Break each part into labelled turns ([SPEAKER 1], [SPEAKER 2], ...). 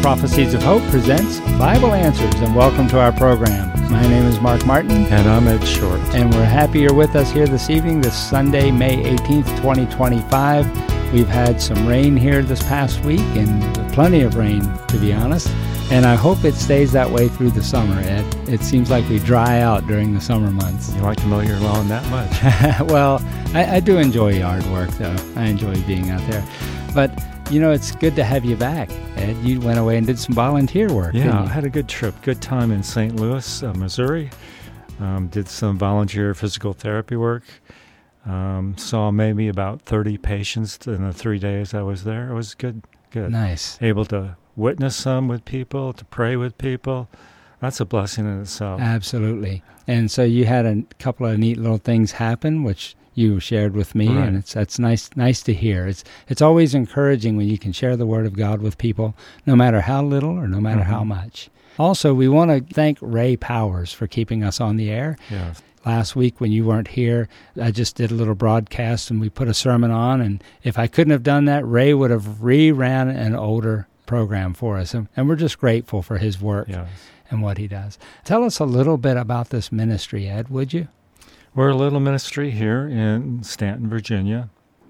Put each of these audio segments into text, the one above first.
[SPEAKER 1] Prophecies of Hope presents Bible Answers, and welcome to our program. My name is Mark Martin.
[SPEAKER 2] And I'm Ed Short.
[SPEAKER 1] And we're happy you're with us here this evening, this Sunday, May 18th, 2025. We've had some rain here this past week, and plenty of rain, to be honest. And I hope it stays that way through the summer, Ed. It seems like we dry out during the summer months.
[SPEAKER 2] You like to mow your lawn that much?
[SPEAKER 1] Well, I do enjoy yard work, though. I enjoy being out there. But, you know, it's good to have you back, Ed. You went away and did some volunteer work, didn't you?
[SPEAKER 2] Yeah, I had a good trip. Good time in St. Louis, Missouri. Did some volunteer physical therapy work. Saw maybe about 30 patients in the 3 days I was there. It was good.
[SPEAKER 1] Nice.
[SPEAKER 2] Able to witness some with people, to pray with people. That's a blessing in itself.
[SPEAKER 1] Absolutely. And so you had a couple of neat little things happen, which you shared with me,
[SPEAKER 2] right.
[SPEAKER 1] And that's nice to hear. It's always encouraging when you can share the Word of God with people, no matter how little or no matter how much. Also, we want to thank Ray Powers for keeping us on the air.
[SPEAKER 2] Yes.
[SPEAKER 1] Last week when you weren't here, I just did a little broadcast and we put a sermon on, and if I couldn't have done that, Ray would have reran an older program for us, and we're just grateful for his work and what he does. Tell us a little bit about this ministry, Ed, would you?
[SPEAKER 2] We're a little ministry here in Stanton, Virginia,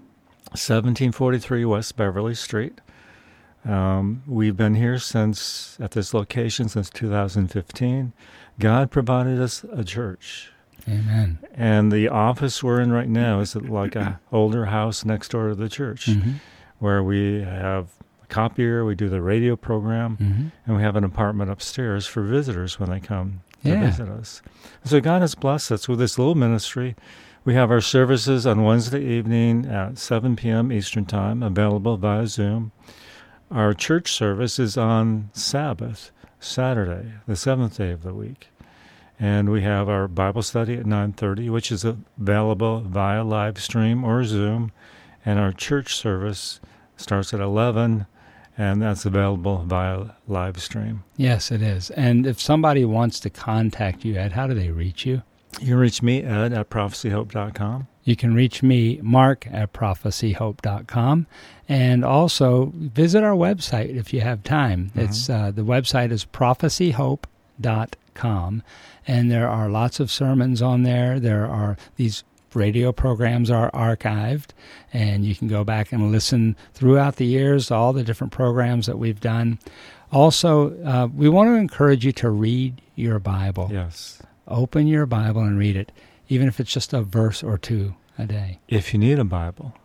[SPEAKER 2] 1743 West Beverly Street. We've been here at this location since 2015. God provided us a church.
[SPEAKER 1] Amen.
[SPEAKER 2] And the office we're in right now is like an older house next door to the church, where we have a copier, we do the radio program, and we have an apartment upstairs for visitors when they come to visit us. So God has blessed us with this little ministry. We have our services on Wednesday evening at 7 p.m. Eastern Time, available via Zoom. Our church service is on Sabbath, Saturday, the seventh day of the week. And we have our Bible study at 9:30, which is available via live stream or Zoom. And our church service starts at 11, and that's available via live stream.
[SPEAKER 1] Yes, it is. And if somebody wants to contact you, Ed, how do they reach you?
[SPEAKER 2] You can reach me, Ed, at prophecyhope.com.
[SPEAKER 1] You can reach me, Mark, at prophecyhope.com. And also visit our website if you have time. It's the website is prophecyhope.com. And there are lots of sermons on there. There are these radio programs are archived, and you can go back and listen throughout the years to all the different programs that we've done. Also, we want to encourage you to read your Bible.
[SPEAKER 2] Yes.
[SPEAKER 1] Open your Bible and read it, even if it's just a verse or two a day.
[SPEAKER 2] If you need a Bible,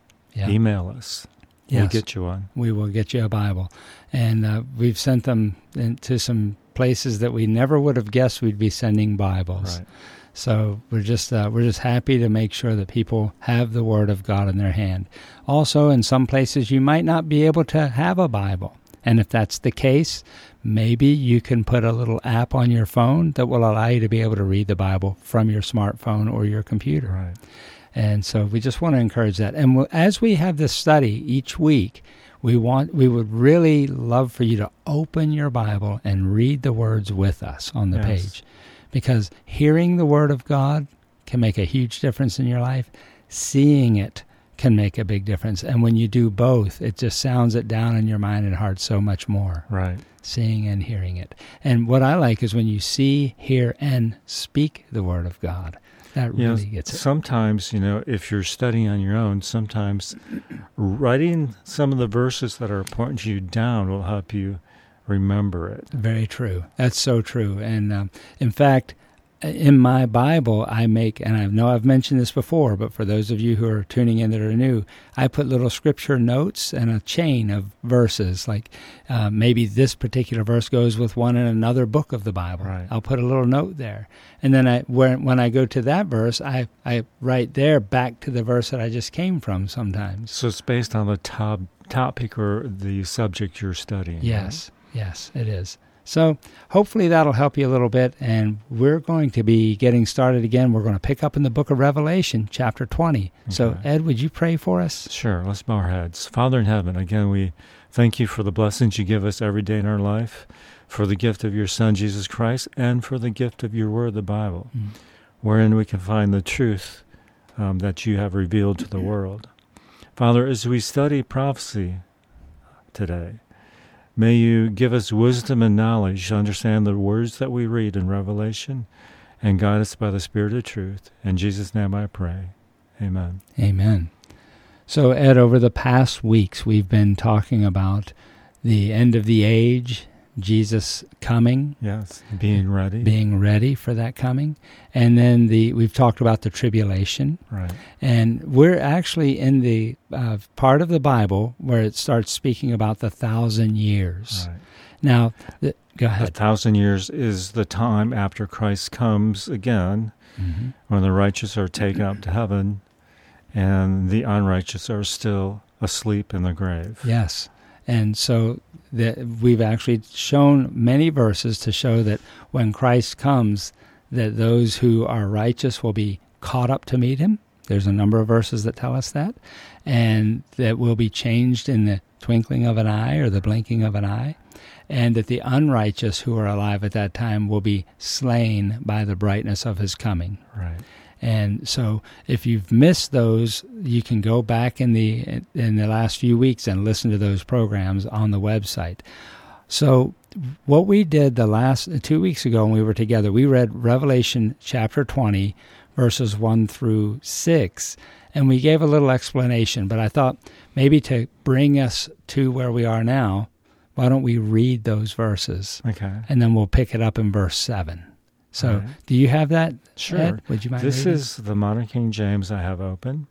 [SPEAKER 2] email us.
[SPEAKER 1] Yes.
[SPEAKER 2] We'll get you one.
[SPEAKER 1] We will get you a Bible. And we've sent them to some places that we never would have guessed we'd be sending Bibles.
[SPEAKER 2] Right.
[SPEAKER 1] So we're just happy to make sure that people have the Word of God in their hand. Also, in some places you might not be able to have a Bible. And if that's the case, maybe you can put a little app on your phone that will allow you to be able to read the Bible from your smartphone or your computer.
[SPEAKER 2] Right.
[SPEAKER 1] And so we just want to encourage that. And as we have this study each week, we would really love for you to open your Bible and read the words with us on the page. Because hearing the Word of God can make a huge difference in your life. Seeing it can make a big difference. And when you do both, it just sounds it down in your mind and heart so much more.
[SPEAKER 2] Right.
[SPEAKER 1] Seeing and hearing it. And what I like is when you see, hear, and speak the Word of God. That really gets it.
[SPEAKER 2] Sometimes, if you're studying on your own, sometimes writing some of the verses that are important to you down will help you remember it.
[SPEAKER 1] Very true. That's so true. And in fact, in my Bible, I make, and I know I've mentioned this before, but for those of you who are tuning in that are new, I put little scripture notes and a chain of verses. Like maybe this particular verse goes with one in another book of the Bible.
[SPEAKER 2] Right.
[SPEAKER 1] I'll put a little note there. And then when I go to that verse, I write there back to the verse that I just came from sometimes.
[SPEAKER 2] So it's based on the topic or the subject you're studying.
[SPEAKER 1] Yes. Right? Yes, it is. So hopefully that'll help you a little bit, and we're going to be getting started again. We're going to pick up in the book of Revelation, chapter 20. Okay. So, Ed, would you pray for us?
[SPEAKER 2] Sure. Let's bow our heads. Father in heaven, again, we thank you for the blessings you give us every day in our life, for the gift of your Son, Jesus Christ, and for the gift of your Word, the Bible, wherein we can find the truth that you have revealed to the world. Father, as we study prophecy today, May you give us wisdom and knowledge to understand the words that we read in Revelation, and guide us by the Spirit of truth. In Jesus' name I pray. Amen.
[SPEAKER 1] Amen. So, Ed, over the past weeks, we've been talking about the end of the age, Jesus coming.
[SPEAKER 2] Yes, being ready.
[SPEAKER 1] Being ready for that coming. And then we've talked about the tribulation.
[SPEAKER 2] Right.
[SPEAKER 1] And we're actually in the part of the Bible where it starts speaking about the 1,000 years.
[SPEAKER 2] Right.
[SPEAKER 1] Now, go ahead.
[SPEAKER 2] 1,000 years is the time after Christ comes again, when the righteous are taken up to heaven and the unrighteous are still asleep in the grave.
[SPEAKER 1] Yes. And so we've actually shown many verses to show that when Christ comes, that those who are righteous will be caught up to meet him. There's a number of verses that tell us that. And that will be changed in the twinkling of an eye or the blinking of an eye. And that the unrighteous who are alive at that time will be slain by the brightness of his coming.
[SPEAKER 2] Right.
[SPEAKER 1] And so if you've missed those, you can go back in the last few weeks and listen to those programs on the website. So what we did the last 2 weeks ago when we were together, we read Revelation chapter 20, verses 1 through 6, and we gave a little explanation. But I thought maybe to bring us to where we are now, why don't we read those verses?
[SPEAKER 2] Okay.
[SPEAKER 1] And then we'll pick it up in verse 7. So,
[SPEAKER 2] right.
[SPEAKER 1] Do you have that,
[SPEAKER 2] Sure.
[SPEAKER 1] Ed? Would you mind
[SPEAKER 2] This
[SPEAKER 1] reading?
[SPEAKER 2] is the Modern King James I have open.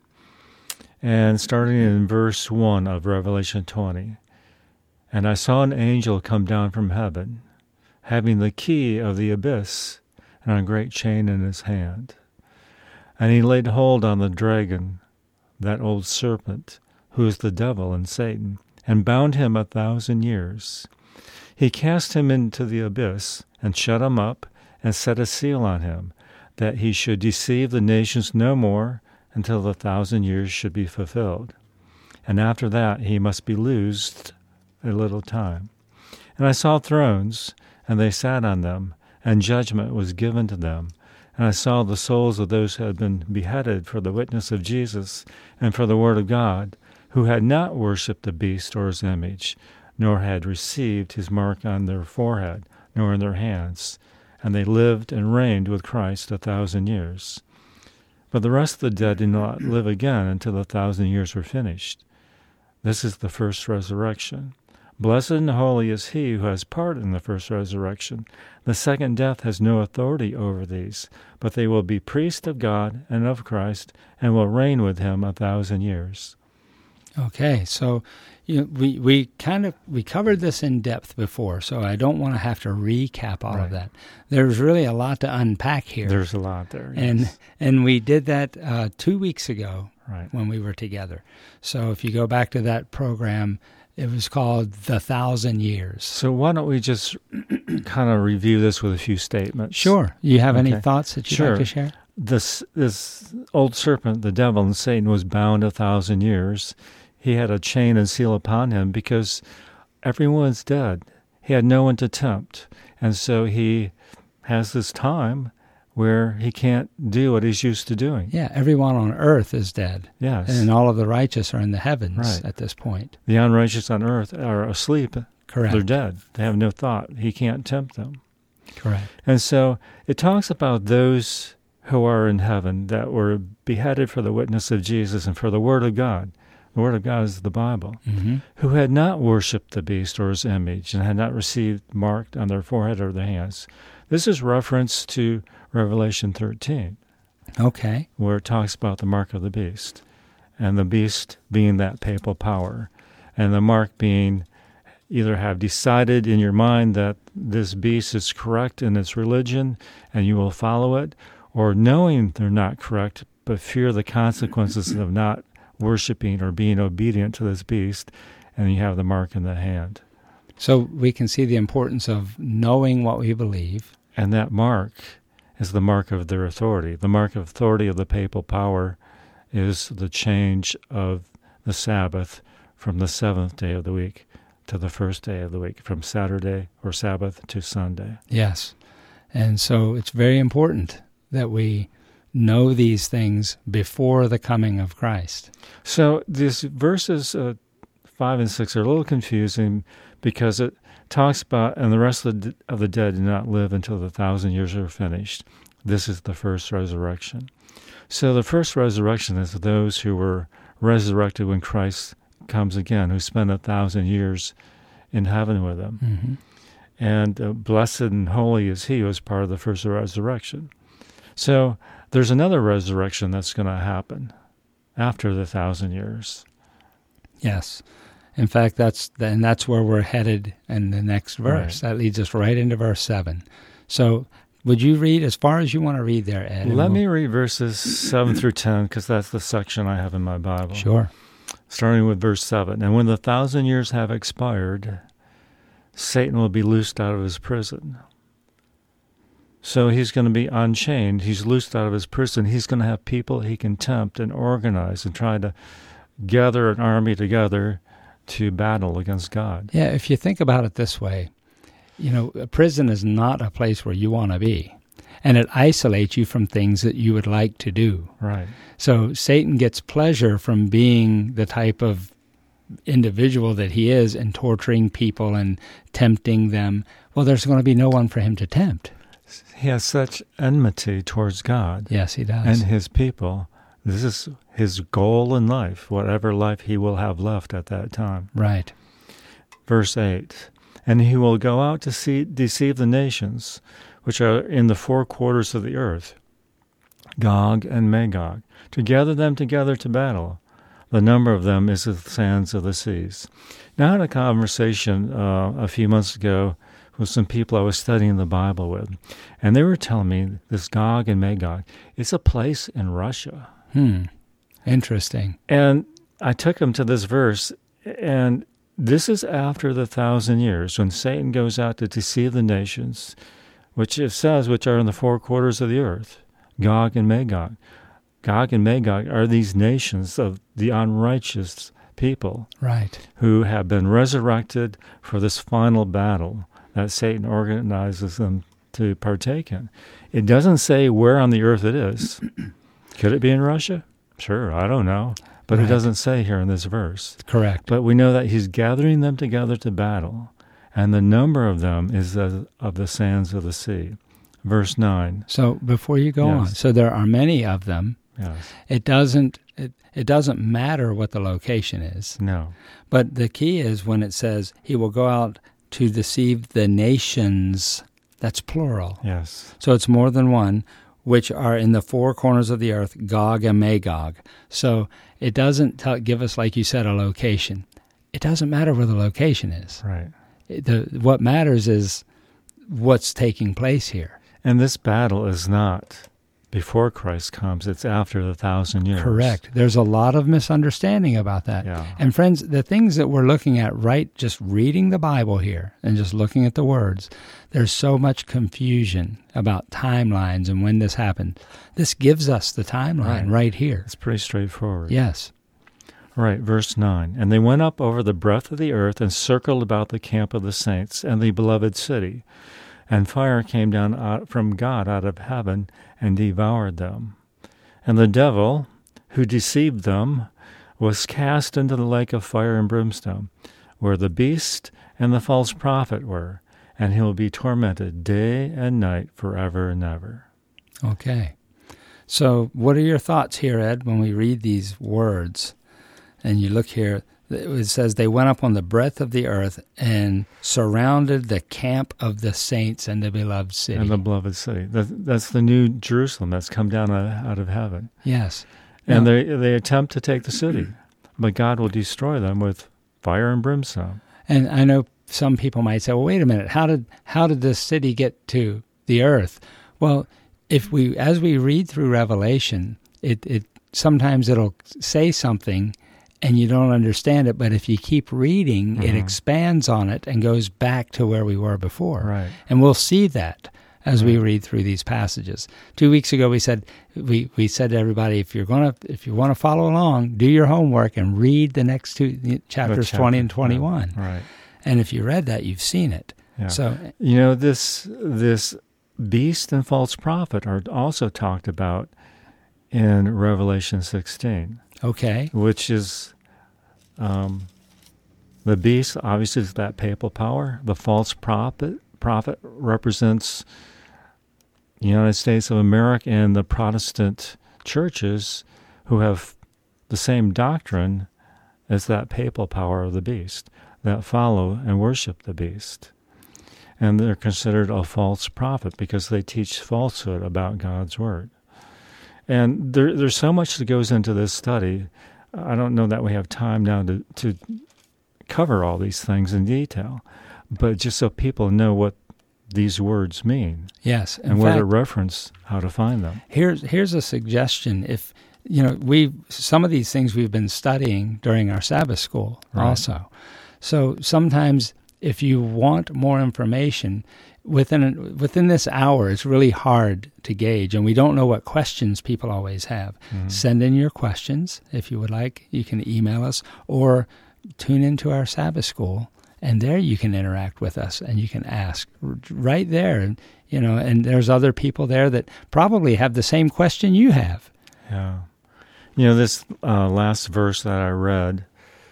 [SPEAKER 2] And starting in verse 1 of Revelation 20. And I saw an angel come down from heaven, having the key of the abyss and a great chain in his hand. And he laid hold on the dragon, that old serpent, who is the devil and Satan, and bound him 1,000 years. He cast him into the abyss and shut him up, and set a seal on him, that he should deceive the nations no more until the 1,000 years should be fulfilled. And after that he must be loosed a little time. And I saw thrones, and they sat on them, and judgment was given to them. And I saw the souls of those who had been beheaded for the witness of Jesus and for the word of God, who had not worshipped the beast or his image, nor had received his mark on their forehead, nor in their hands. And they lived and reigned with Christ 1,000 years. But the rest of the dead did not live again until the 1,000 years were finished. This is the first resurrection. Blessed and holy is he who has part in the first resurrection. The second death has no authority over these, but they will be priests of God and of Christ, and will reign with him 1,000 years.
[SPEAKER 1] Okay, so we covered this in depth before, so I don't want to have to recap all of that. There's really a lot to unpack here.
[SPEAKER 2] There's a lot there, yes.
[SPEAKER 1] And we did that 2 weeks ago when we were together. So if you go back to that program, it was called The 1,000 Years.
[SPEAKER 2] So why don't we just kind of review this with a few statements?
[SPEAKER 1] Sure. You have any thoughts that you'd like to share?
[SPEAKER 2] This old serpent, the devil and Satan, was bound 1,000 years. He had a chain and seal upon him because everyone's dead. He had no one to tempt. And so he has this time where he can't do what he's used to doing.
[SPEAKER 1] Yeah, everyone on earth is dead.
[SPEAKER 2] Yes.
[SPEAKER 1] And all of the righteous are in the heavens at this point.
[SPEAKER 2] The unrighteous on earth are asleep.
[SPEAKER 1] Correct.
[SPEAKER 2] They're dead. They have no thought. He can't tempt them.
[SPEAKER 1] Correct.
[SPEAKER 2] And so it talks about those who are in heaven that were beheaded for the witness of Jesus and for the Word of God. The Word of God is the Bible.
[SPEAKER 1] Mm-hmm.
[SPEAKER 2] Who had not worshipped the beast or his image and had not received marked on their forehead or their hands. This is reference to Revelation 13.
[SPEAKER 1] Okay.
[SPEAKER 2] Where it talks about the mark of the beast. And the beast being that papal power. And the mark being either have decided in your mind that this beast is correct in its religion and you will follow it, or knowing they're not correct, but fear the consequences of not worshiping or being obedient to this beast, and you have the mark in the hand.
[SPEAKER 1] So we can see the importance of knowing what we believe.
[SPEAKER 2] And that mark is the mark of their authority. The mark of authority of the papal power is the change of the Sabbath from the seventh day of the week to the first day of the week, from Saturday or Sabbath to Sunday.
[SPEAKER 1] Yes. And so it's very important that we know these things before the coming of Christ.
[SPEAKER 2] So these verses 5 and 6 are a little confusing because it talks about, and the rest of the dead do not live until the 1,000 years are finished. This is the first resurrection. So the first resurrection is those who were resurrected when Christ comes again, who spend 1,000 years in heaven with him.
[SPEAKER 1] Mm-hmm.
[SPEAKER 2] And blessed and holy is he who is part of the first resurrection. So there's another resurrection that's going to happen after the 1,000 years.
[SPEAKER 1] Yes. In fact, that's where we're headed in the next verse.
[SPEAKER 2] Right.
[SPEAKER 1] That leads us right into verse 7. So would you read as far as you want to read there, Ed?
[SPEAKER 2] Let me read verses 7 through 10, because that's the section I have in my Bible.
[SPEAKER 1] Sure.
[SPEAKER 2] Starting with verse 7. And when the 1,000 years have expired, Satan will be loosed out of his prison. So he's going to be unchained. He's loosed out of his prison. He's going to have people he can tempt and organize and try to gather an army together to battle against God.
[SPEAKER 1] Yeah, if you think about it this way, a prison is not a place where you want to be. And it isolates you from things that you would like to do.
[SPEAKER 2] Right.
[SPEAKER 1] So Satan gets pleasure from being the type of individual that he is and torturing people and tempting them. Well, there's going to be no one for him to tempt.
[SPEAKER 2] He has such enmity towards God.
[SPEAKER 1] Yes, he does.
[SPEAKER 2] And his people. This is his goal in life, whatever life he will have left at that time.
[SPEAKER 1] Right.
[SPEAKER 2] Verse 8. And he will go out to deceive the nations, which are in the four quarters of the earth, Gog and Magog, to gather them together to battle. The number of them is the sands of the seas. Now I had a conversation a few months ago with some people I was studying the Bible with, and they were telling me this Gog and Magog, it's a place in Russia.
[SPEAKER 1] Interesting.
[SPEAKER 2] And I took them to this verse, and this is after the 1,000 years, when Satan goes out to deceive the nations, which it says, which are in the four quarters of the earth, Gog and Magog. Gog and Magog are these nations of the unrighteous people,
[SPEAKER 1] right,
[SPEAKER 2] who have been resurrected for this final battle that Satan organizes them to partake in. It doesn't say where on the earth it is. Could it be in Russia? Sure, I don't know. But
[SPEAKER 1] right.
[SPEAKER 2] It doesn't say here in this verse.
[SPEAKER 1] Correct.
[SPEAKER 2] But we know that he's gathering them together to battle, and the number of them is of the sands of the sea. Verse 9.
[SPEAKER 1] So before you go on, so there are many of them.
[SPEAKER 2] Yes.
[SPEAKER 1] It doesn't matter what the location is.
[SPEAKER 2] No.
[SPEAKER 1] But the key is when it says he will go out to deceive the nations, that's plural.
[SPEAKER 2] Yes.
[SPEAKER 1] So it's more than one, which are in the four corners of the earth, Gog and Magog. So it doesn't give us, like you said, a location. It doesn't matter where the location is.
[SPEAKER 2] Right.
[SPEAKER 1] What matters is what's taking place here.
[SPEAKER 2] And this battle is not before Christ comes. It's after the 1,000 years.
[SPEAKER 1] Correct. There's a lot of misunderstanding about that.
[SPEAKER 2] Yeah.
[SPEAKER 1] And friends, the things that we're looking at, right, just reading the Bible here and just looking at the words, there's so much confusion about timelines and when this happened. This gives us the timeline right here.
[SPEAKER 2] It's pretty straightforward.
[SPEAKER 1] Yes.
[SPEAKER 2] Right, verse 9. And they went up over the breadth of the earth and circled about the camp of the saints and the beloved city. And fire came down from God out of heaven and devoured them. And the devil, who deceived them, was cast into the lake of fire and brimstone, where the beast and the false prophet were, and he will be tormented day and night forever and ever.
[SPEAKER 1] Okay. So what are your thoughts here, Ed, when we read these words? And you look here, it says they went up on the breadth of the earth and surrounded the camp of the saints and the beloved city.
[SPEAKER 2] And the beloved city. That's the new Jerusalem that's come down out of heaven.
[SPEAKER 1] Yes.
[SPEAKER 2] And they attempt to take the city, but God will destroy them with fire and brimstone.
[SPEAKER 1] And I know some people might say, well, wait a minute, how did this city get to the earth? Well, as we read through Revelation, it sometimes it'll say something and you don't understand it, but if you keep reading, it expands on it and goes back to where we were before.
[SPEAKER 2] Right.
[SPEAKER 1] And we'll see that as we read through these passages. 2 weeks ago, we said to everybody, if you want to follow along, do your homework and read the next two chapters, 20 and 21.
[SPEAKER 2] Right.
[SPEAKER 1] And if you read that, you've seen it.
[SPEAKER 2] Yeah.
[SPEAKER 1] So
[SPEAKER 2] this beast and false prophet are also talked about in Revelation 16.
[SPEAKER 1] Okay.
[SPEAKER 2] Which is The beast, obviously, is that papal power. The false prophet represents the United States of America and the Protestant churches who have the same doctrine as that papal power of the beast, that follow and worship the beast. And they're considered a false prophet because they teach falsehood about God's word. And there's so much that goes into this study. I don't know that we have time now to cover all these things in detail, but just so people know what these words mean.
[SPEAKER 1] Yes.
[SPEAKER 2] And where to reference how to find them.
[SPEAKER 1] Here's a suggestion. If some of these things we've been studying during our Sabbath school also. So sometimes if you want more information, within this hour, it's really hard to gauge, and we don't know what questions people always have. Mm-hmm. Send in your questions if you would like. You can email us or tune into our Sabbath school, and there you can interact with us and you can ask right there. And there's other people there that probably have the same question you have.
[SPEAKER 2] Yeah. This last verse that I read,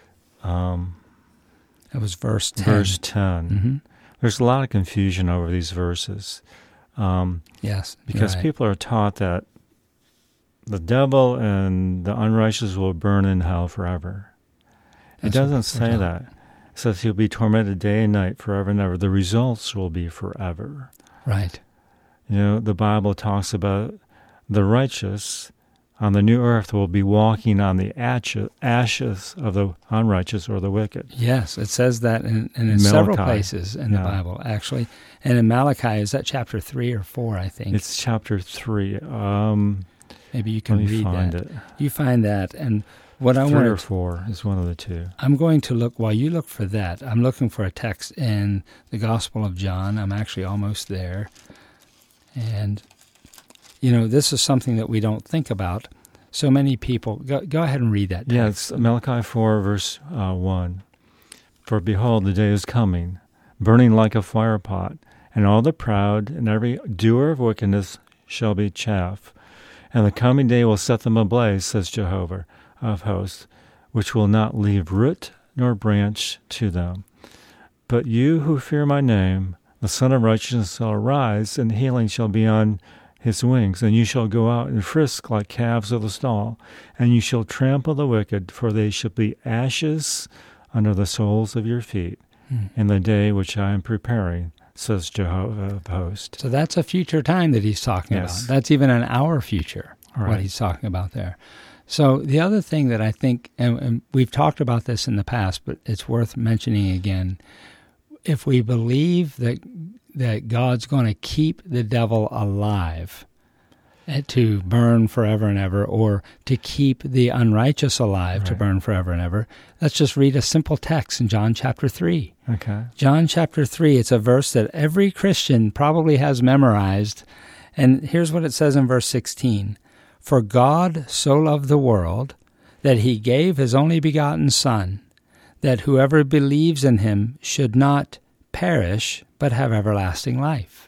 [SPEAKER 1] it was verse 10.
[SPEAKER 2] Verse 10. Mm-hmm. There's a lot of confusion over these verses.
[SPEAKER 1] Yes.
[SPEAKER 2] Because people are taught that the devil and the unrighteous will burn in hell forever. It doesn't say that. It says he'll be tormented day and night forever and ever. The results will be forever.
[SPEAKER 1] Right.
[SPEAKER 2] The Bible talks about the righteous on the new earth will be walking on the ashes of the unrighteous or the wicked.
[SPEAKER 1] Yes, it says that in several places in the Bible, actually. And in Malachi, is that chapter 3 or 4, I think?
[SPEAKER 2] It's chapter 3.
[SPEAKER 1] Maybe you can read
[SPEAKER 2] find
[SPEAKER 1] that.
[SPEAKER 2] It.
[SPEAKER 1] You find that. And what I want
[SPEAKER 2] 3 or 4 is one of the two.
[SPEAKER 1] I'm going to look, while you look for that, I'm looking for a text in the Gospel of John. I'm actually almost there. And this is something that we don't think about. So many people, go ahead and read that text.
[SPEAKER 2] Yeah, it's Malachi 4, verse 1. For behold, the day is coming, burning like a fire pot, and all the proud and every doer of wickedness shall be chaff. And the coming day will set them ablaze, says Jehovah of hosts, which will not leave root nor branch to them. But you who fear my name, the Son of Righteousness shall arise, and healing shall be on his wings, and you shall go out and frisk like calves of the stall, and you shall trample the wicked, for they shall be ashes under the soles of your feet in the day which I am preparing, says Jehovah of hosts.
[SPEAKER 1] So that's a future time that he's talking about. That's even an hour future, what he's talking about there. So the other thing that I think, and we've talked about this in the past, but it's worth mentioning again, if we believe that God's going to keep the devil alive to burn forever and ever, or to keep the unrighteous alive to burn forever and ever, let's just read a simple text in John chapter 3.
[SPEAKER 2] Okay.
[SPEAKER 1] John chapter 3, it's a verse that every Christian probably has memorized, and here's what it says in verse 16. For God so loved the world that he gave his only begotten Son, that whoever believes in him should not perish, but have everlasting life.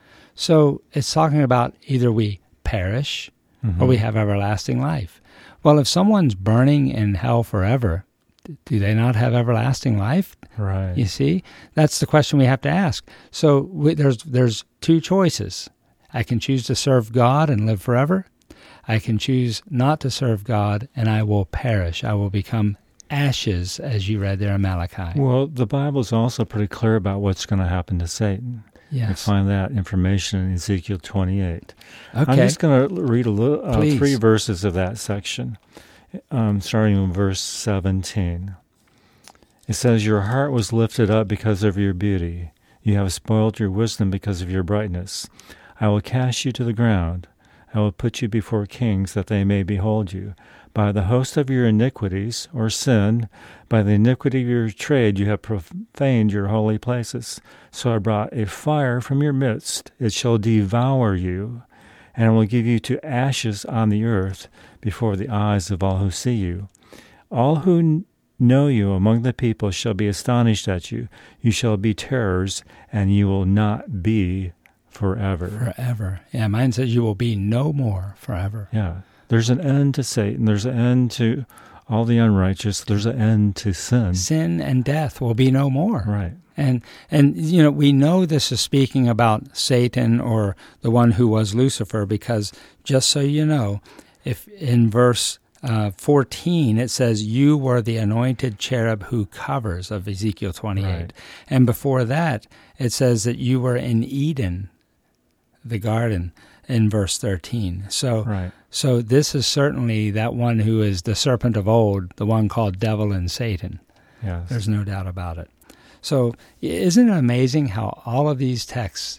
[SPEAKER 1] So it's talking about either we perish or we have everlasting life. Well, if someone's burning in hell forever, do they not have everlasting life?
[SPEAKER 2] Right.
[SPEAKER 1] You see? That's the question we have to ask. So there's two choices. I can choose to serve God and live forever. I can choose not to serve God, and I will perish. I will become ashes, as you read there in Malachi.
[SPEAKER 2] Well, the Bible's also pretty clear about what's going to happen to Satan.
[SPEAKER 1] Yes.
[SPEAKER 2] You find that information in Ezekiel 28.
[SPEAKER 1] Okay.
[SPEAKER 2] I'm just going to read 3 verses of that section, starting in verse 17. It says, Your heart was lifted up because of your beauty. You have spoiled your wisdom because of your brightness. I will cast you to the ground. I will put you before kings that they may behold you. By the host of your iniquities, or sin, by the iniquity of your trade, you have profaned your holy places. So I brought a fire from your midst. It shall devour you, and I will give you to ashes on the earth before the eyes of all who see you. All who know you among the people shall be astonished at you. You shall be terrors, and you will not be forever.
[SPEAKER 1] Forever. Yeah, mine says you will be no more forever.
[SPEAKER 2] Yeah. There's an end to Satan. There's an end to all the unrighteous, there's an end to sin.
[SPEAKER 1] Sin and death will be no more.
[SPEAKER 2] Right.
[SPEAKER 1] And we know this is speaking about Satan or the one who was Lucifer, because just so you know, if in verse 14 it says, "You were the anointed cherub who covers," of Ezekiel 28.
[SPEAKER 2] Right.
[SPEAKER 1] And before that, it says that you were in Eden, the garden, in verse 13. So this is certainly that one who is the serpent of old, the one called devil and Satan.
[SPEAKER 2] Yes.
[SPEAKER 1] There's no doubt about it. So isn't it amazing how all of these texts,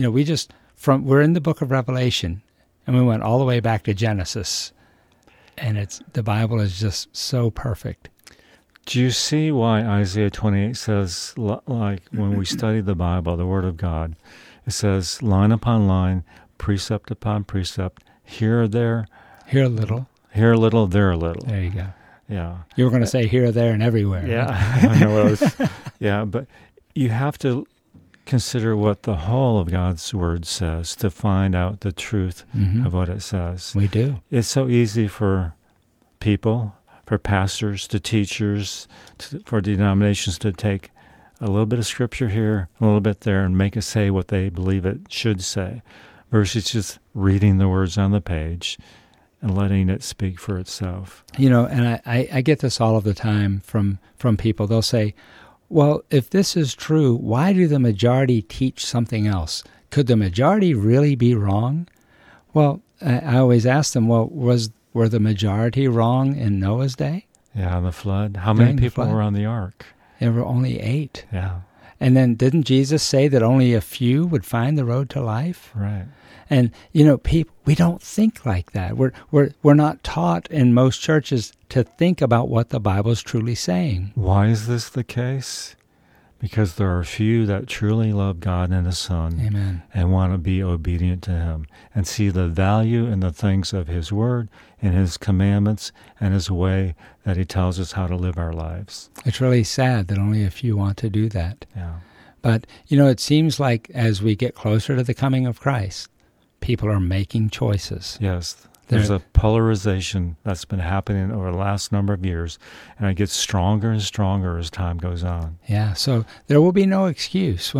[SPEAKER 1] we're in the book of Revelation, and we went all the way back to Genesis, and the Bible is just so perfect.
[SPEAKER 2] Do you see why Isaiah 28 says, like when we study the Bible, the Word of God, it says line upon line, precept upon precept, here, there.
[SPEAKER 1] Here a little.
[SPEAKER 2] Here a little, there a little.
[SPEAKER 1] There you go.
[SPEAKER 2] Yeah.
[SPEAKER 1] You were going to say here, there, and everywhere.
[SPEAKER 2] Yeah,
[SPEAKER 1] Right?
[SPEAKER 2] I know what I was. Yeah, but you have to consider what the whole of God's Word says to find out the truth of what it says.
[SPEAKER 1] We do.
[SPEAKER 2] It's so easy for people, for pastors, to teachers, for denominations to take a little bit of Scripture here, a little bit there, and make it say what they believe it should say, versus just reading the words on the page and letting it speak for itself.
[SPEAKER 1] And I get this all of the time from people. They'll say, well, if this is true, why do the majority teach something else? Could the majority really be wrong? Well, I always ask them, well, were the majority wrong in Noah's day?
[SPEAKER 2] Yeah, the flood. How many people were on the ark?
[SPEAKER 1] There were only 8.
[SPEAKER 2] Yeah.
[SPEAKER 1] And then didn't Jesus say that only a few would find the road to life?
[SPEAKER 2] Right.
[SPEAKER 1] And, people, we don't think like that. We're not taught in most churches to think about what the Bible is truly saying.
[SPEAKER 2] Why is this the case? Because there are few that truly love God and His Son.
[SPEAKER 1] Amen.
[SPEAKER 2] And want to be obedient to Him and see the value in the things of His Word and His commandments and His way that He tells us how to live our lives.
[SPEAKER 1] It's really sad that only a few want to do that.
[SPEAKER 2] Yeah.
[SPEAKER 1] But, it seems like as we get closer to the coming of Christ, people are making choices.
[SPEAKER 2] Yes. There's a polarization that's been happening over the last number of years, and it gets stronger and stronger as time goes on.
[SPEAKER 1] Yeah, so there will be no excuse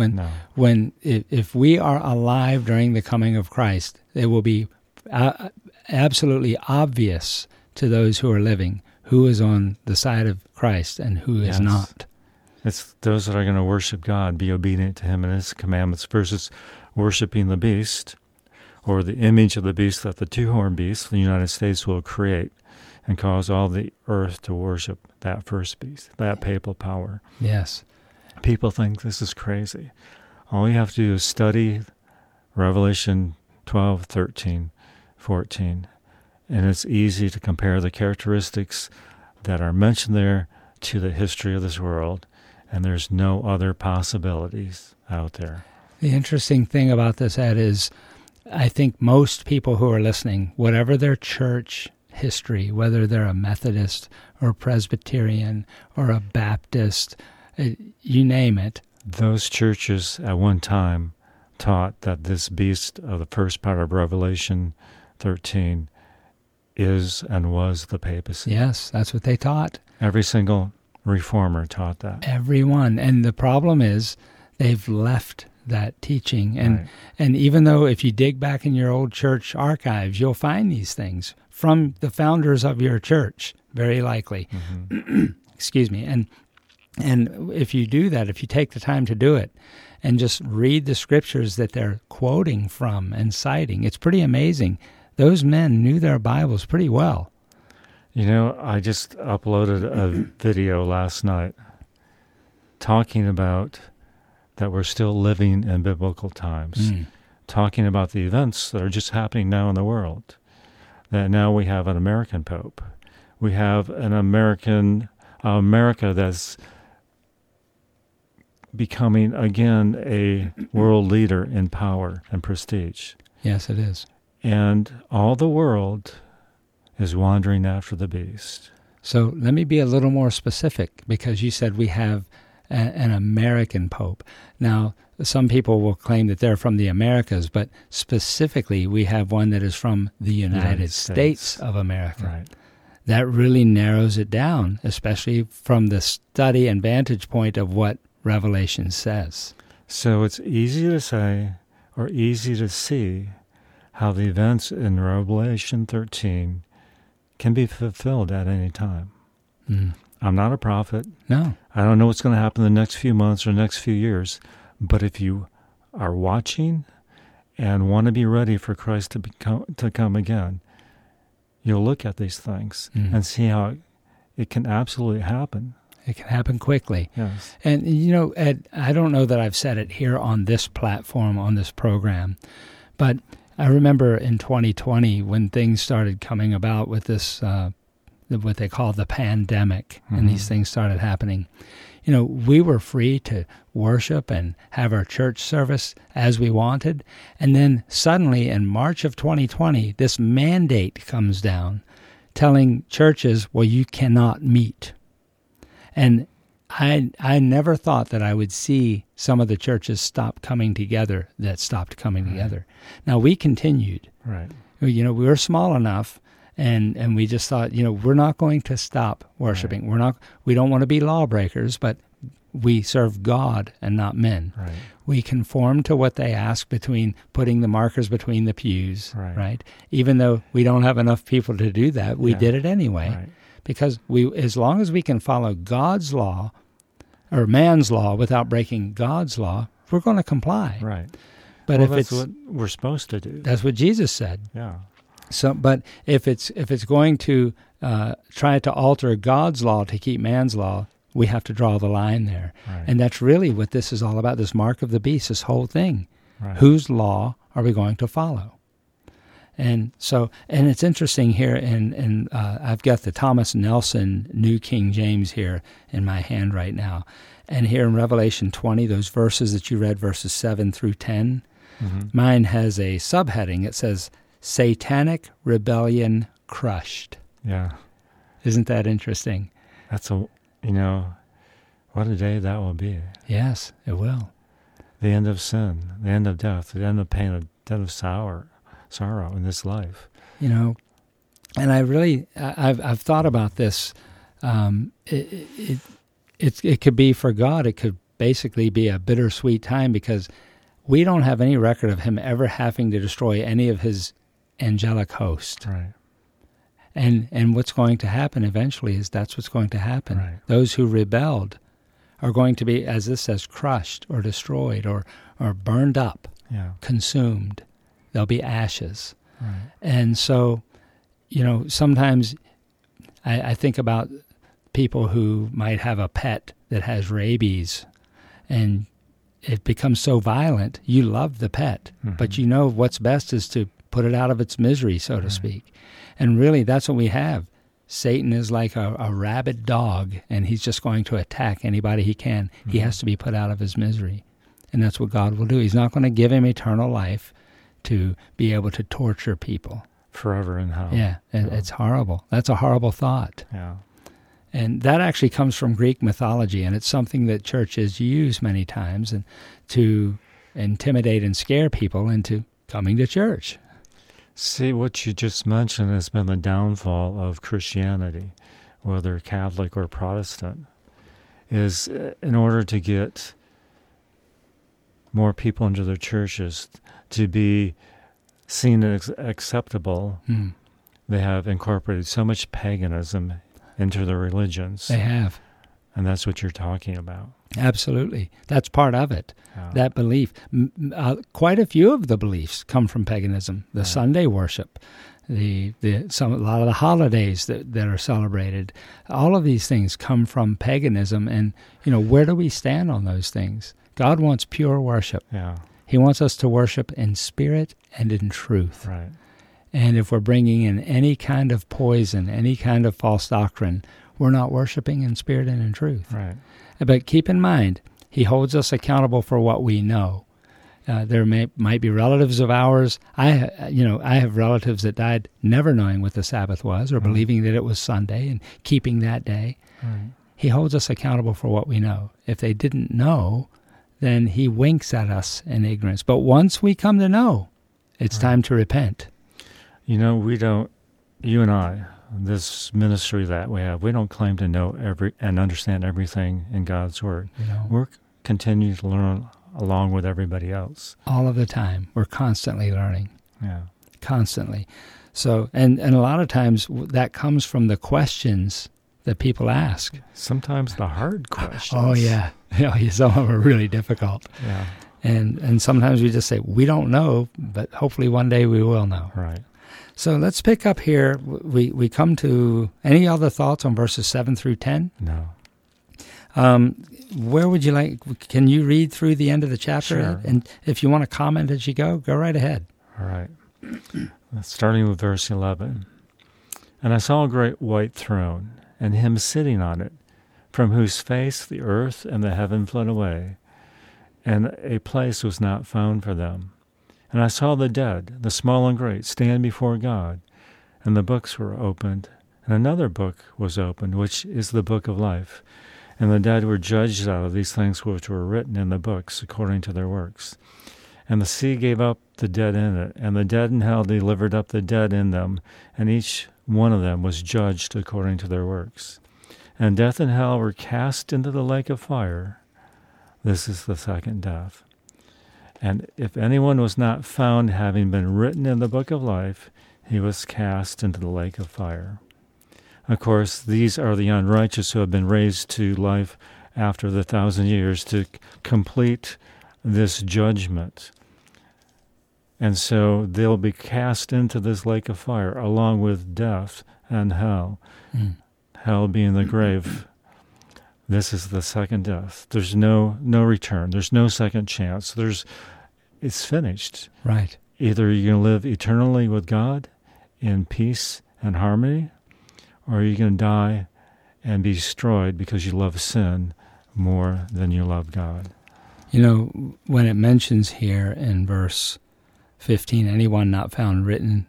[SPEAKER 1] if we are alive during the coming of Christ, it will be absolutely obvious to those who are living who is on the side of Christ and who is not.
[SPEAKER 2] It's those that are going to worship God, be obedient to Him and His commandments, versus worshiping the beast, or the image of the beast that the two-horned beast, the United States, will create and cause all the earth to worship that first beast, that papal power.
[SPEAKER 1] Yes.
[SPEAKER 2] People think this is crazy. All you have to do is study Revelation 12, 13, 14, and it's easy to compare the characteristics that are mentioned there to the history of this world, and there's no other possibilities out there.
[SPEAKER 1] The interesting thing about this, Ed, is I think most people who are listening, whatever their church history, whether they're a Methodist or a Presbyterian or a Baptist, you name it.
[SPEAKER 2] Those churches at one time taught that this beast of the first part of Revelation 13 is and was the papacy.
[SPEAKER 1] Yes, that's what they taught.
[SPEAKER 2] Every single reformer taught that.
[SPEAKER 1] Everyone. And the problem is they've left that teaching. And even though if you dig back in your old church archives, you'll find these things from the founders of your church, very likely. Mm-hmm. Excuse me. And if you do that, if you take the time to do it and just read the scriptures that they're quoting from and citing, it's pretty amazing. Those men knew their Bibles pretty well.
[SPEAKER 2] I just uploaded a video last night talking about that we're still living in biblical times, talking about the events that are just happening now in the world, that now we have an American Pope. We have an America that's becoming, again, a world leader in power and prestige.
[SPEAKER 1] Yes, it is.
[SPEAKER 2] And all the world is wandering after the beast.
[SPEAKER 1] So let me be a little more specific, because you said we have an American Pope. Now, some people will claim that they're from the Americas, but specifically we have one that is from the United States of America.
[SPEAKER 2] Right.
[SPEAKER 1] that really narrows it down, especially from the study and vantage point of what Revelation says.
[SPEAKER 2] So it's easy to say or easy to see how the events in Revelation 13 can be fulfilled at any time. I'm not a prophet.
[SPEAKER 1] No.
[SPEAKER 2] I don't know what's going to happen in the next few months or next few years. But if you are watching and want to be ready for Christ to come again, you'll look at these things and see how it can absolutely happen.
[SPEAKER 1] It can happen quickly.
[SPEAKER 2] Yes.
[SPEAKER 1] And, you know, Ed, I don't know that I've said it here on this platform, on this program, but I remember in 2020 when things started coming about with this, what they call the pandemic, and these things started happening. You know, we were free to worship and have our church service as we wanted. And then suddenly in March of 2020, this mandate comes down telling churches, well, you cannot meet. And I never thought that I would see some of the churches stop coming together that stopped coming together. Now, we continued.
[SPEAKER 2] Right.
[SPEAKER 1] You know, we were small enough. And we just thought, you know, we're not going to stop worshiping.
[SPEAKER 2] Right.
[SPEAKER 1] We don't want to be lawbreakers, but we serve God and not men.
[SPEAKER 2] Right.
[SPEAKER 1] We conform to what they ask between putting the markers between the pews, right? Even though we don't have enough people to do that, we did it anyway. Right. Because as long as we can follow God's law or man's law without breaking God's law, we're going to comply.
[SPEAKER 2] Right.
[SPEAKER 1] But
[SPEAKER 2] well, that's what we're supposed to do.
[SPEAKER 1] That's what Jesus said.
[SPEAKER 2] Yeah.
[SPEAKER 1] So, but if it's going to try to alter God's law to keep man's law, we have to draw the line there.
[SPEAKER 2] Right.
[SPEAKER 1] And that's really what this is all about, this mark of the beast, this whole thing.
[SPEAKER 2] Right.
[SPEAKER 1] Whose law are we going to follow? And so, and it's interesting here, and I've got the Thomas Nelson New King James here in my hand right now. And here in Revelation 20, those verses that you read, verses 7 through 10, mine has a subheading. It says, Satanic Rebellion Crushed.
[SPEAKER 2] Yeah.
[SPEAKER 1] Isn't that interesting?
[SPEAKER 2] That's what a day that will be.
[SPEAKER 1] Yes, it will.
[SPEAKER 2] The end of sin, the end of death, the end of pain, the end of sorrow in this life. You know,
[SPEAKER 1] and I've thought about this. It could be for God, it could basically be a bittersweet time because we don't have any record of him ever having to destroy any of his angelic host.
[SPEAKER 2] Right.
[SPEAKER 1] And what's going to happen eventually is that's what's going to happen.
[SPEAKER 2] Right.
[SPEAKER 1] Those who rebelled are going to be, as this says, crushed or destroyed or burned up, consumed. They'll be ashes.
[SPEAKER 2] Right.
[SPEAKER 1] And so, you know, sometimes I think about people who might have a pet that has rabies and it becomes so violent, you love the pet, but you know what's best is to put it out of its misery, so to speak. And really, that's what we have. Satan is like a rabid dog, and he's just going to attack anybody he can. He has to be put out of his misery. And that's what God will do. He's not going to give him eternal life to be able to torture people.
[SPEAKER 2] Forever in hell.
[SPEAKER 1] Yeah, it's horrible. That's a horrible thought.
[SPEAKER 2] Yeah.
[SPEAKER 1] And that actually comes from Greek mythology, and it's something that churches use many times and to intimidate and scare people into coming to church.
[SPEAKER 2] See, what you just mentioned has been the downfall of Christianity, whether Catholic or Protestant, is in order to get more people into their churches to be seen as acceptable, they have incorporated so much paganism into their religions.
[SPEAKER 1] They have.
[SPEAKER 2] And that's what you're talking about.
[SPEAKER 1] Absolutely. That's part of it, that belief. Quite a few of the beliefs come from paganism. The Sunday worship, a lot of the holidays that are celebrated, all of these things come from paganism. And, you know, where do we stand on those things? God wants pure worship.
[SPEAKER 2] Yeah.
[SPEAKER 1] He wants us to worship in spirit and in truth.
[SPEAKER 2] Right.
[SPEAKER 1] And if we're bringing in any kind of poison, any kind of false doctrine, we're not worshiping in spirit and in truth.
[SPEAKER 2] Right.
[SPEAKER 1] But keep in mind, he holds us accountable for what we know. There might be relatives of ours. I have relatives that died never knowing what the Sabbath was or believing that it was Sunday and keeping that day.
[SPEAKER 2] Right.
[SPEAKER 1] He holds us accountable for what we know. If they didn't know, then he winks at us in ignorance. But once we come to know, it's time to repent.
[SPEAKER 2] You know, you and I, this ministry that we have. We don't claim to know and understand everything in God's Word. We're continuing to learn along with everybody else.
[SPEAKER 1] All of the time. We're constantly learning.
[SPEAKER 2] Yeah. Constantly.
[SPEAKER 1] So, and a lot of times that comes from the questions that people ask.
[SPEAKER 2] Sometimes the hard questions.
[SPEAKER 1] Oh, yeah. Some of them are really difficult.
[SPEAKER 2] Yeah.
[SPEAKER 1] And sometimes we just say, we don't know, but hopefully one day we will know.
[SPEAKER 2] Right.
[SPEAKER 1] So let's pick up here. We come to any other thoughts on verses 7 through 10?
[SPEAKER 2] No.
[SPEAKER 1] Where would you like, can you read through the end of the chapter?
[SPEAKER 2] Sure.
[SPEAKER 1] And if you want to comment as you go right ahead.
[SPEAKER 2] All right. Starting with verse 11. And I saw a great white throne, and him sitting on it, from whose face the earth and the heaven fled away, and a place was not found for them. And I saw the dead, the small and great, stand before God, and the books were opened, and another book was opened, which is the book of life. And the dead were judged out of these things which were written in the books according to their works. And the sea gave up the dead in it, and the dead in hell delivered up the dead in them, and each one of them was judged according to their works. And death and hell were cast into the lake of fire. This is the second death. And if anyone was not found having been written in the book of life, he was cast into the lake of fire. Of course, these are the unrighteous who have been raised to life after the 1,000 years to complete this judgment. And so they'll be cast into this lake of fire along with death and hell. Hell being the grave. This is the second death. There's no return. There's no second chance. It's finished.
[SPEAKER 1] Right.
[SPEAKER 2] Either you're going to live eternally with God in peace and harmony, or you're going to die and be destroyed because you love sin more than you love God.
[SPEAKER 1] When it mentions here in verse 15, anyone not found written,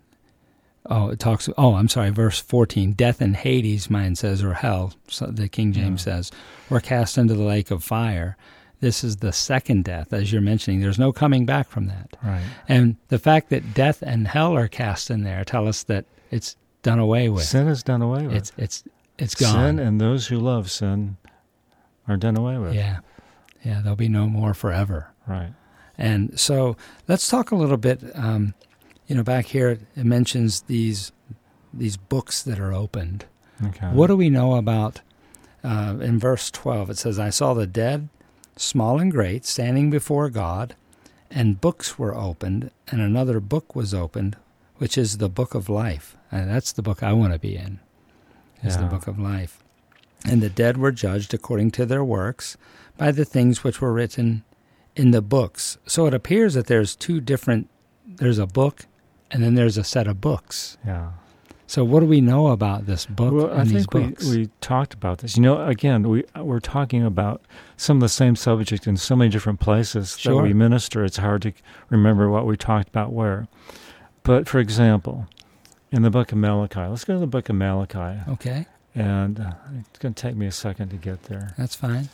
[SPEAKER 1] verse 14, death and Hades, mine says, or hell, so the King James says, were cast into the lake of fire. This is the second death, as you're mentioning. There's no coming back from that.
[SPEAKER 2] Right.
[SPEAKER 1] And the fact that death and hell are cast in there tell us that it's done away with.
[SPEAKER 2] Sin is done away with.
[SPEAKER 1] It's gone.
[SPEAKER 2] Sin and those who love sin are done away with.
[SPEAKER 1] Yeah. Yeah, there'll be no more forever.
[SPEAKER 2] Right.
[SPEAKER 1] And so let's talk a little bit, back here it mentions these books that are opened.
[SPEAKER 2] Okay.
[SPEAKER 1] What do we know about, in verse 12, it says, I saw the dead, small and great, standing before God, and books were opened, and another book was opened, which is the book of life. And that's the book I want to be in, is the book of life. And the dead were judged according to their works by the things which were written in the books. So it appears that there's there's a book, and then there's a set of books.
[SPEAKER 2] Yeah.
[SPEAKER 1] So what do we know about this book and these books?
[SPEAKER 2] I think we talked about this. Again, we're talking about some of the same subject in so many different places that we minister. It's hard to remember what we talked about where. But, for example, in the book of Malachi, let's go to the book of Malachi.
[SPEAKER 1] Okay.
[SPEAKER 2] And it's going to take me a second to get there.
[SPEAKER 1] That's fine.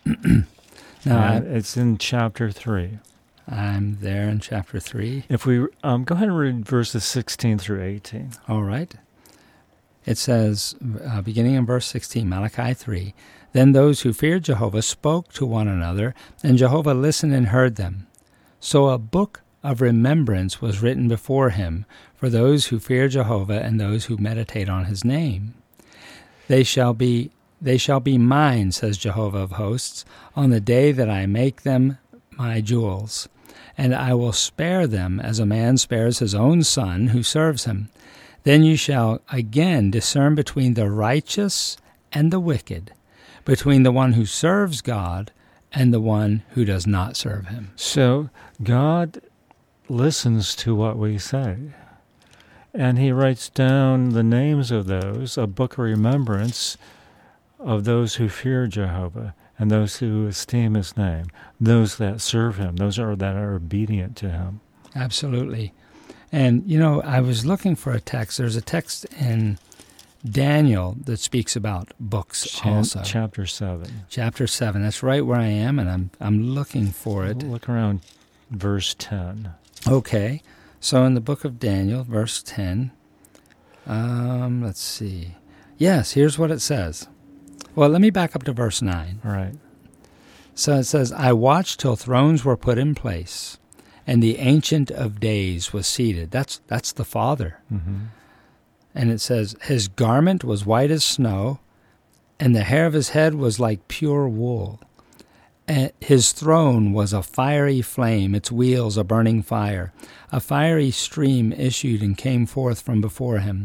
[SPEAKER 2] It's in chapter 3.
[SPEAKER 1] I'm there in chapter 3.
[SPEAKER 2] If we go ahead and read verses 16 through 18.
[SPEAKER 1] All right. It says, beginning in verse 16, Malachi 3, Then those who feared Jehovah spoke to one another, and Jehovah listened and heard them. So a book of remembrance was written before him for those who fear Jehovah and those who meditate on his name. They shall be mine, says Jehovah of hosts, on the day that I make them my jewels. And I will spare them as a man spares his own son who serves him. Then you shall again discern between the righteous and the wicked, between the one who serves God and the one who does not serve him.
[SPEAKER 2] So God listens to what we say. And he writes down the names of those, a book of remembrance of those who fear Jehovah and those who esteem his name, those that serve him, that are obedient to him.
[SPEAKER 1] Absolutely. And, I was looking for a text. There's a text in Daniel that speaks about books also.
[SPEAKER 2] Chapter 7.
[SPEAKER 1] Chapter 7. That's right where I am, and I'm looking for it.
[SPEAKER 2] We'll look around verse 10.
[SPEAKER 1] Okay. So in the book of Daniel, verse 10, Let's see. Yes, here's what it says. Well, let me back up to verse 9.
[SPEAKER 2] All right.
[SPEAKER 1] So it says, I watched till thrones were put in place, and the Ancient of Days was seated. That's the Father.
[SPEAKER 2] Mm-hmm.
[SPEAKER 1] And it says, his garment was white as snow, and the hair of his head was like pure wool. And his throne was a fiery flame, its wheels a burning fire. A fiery stream issued and came forth from before him.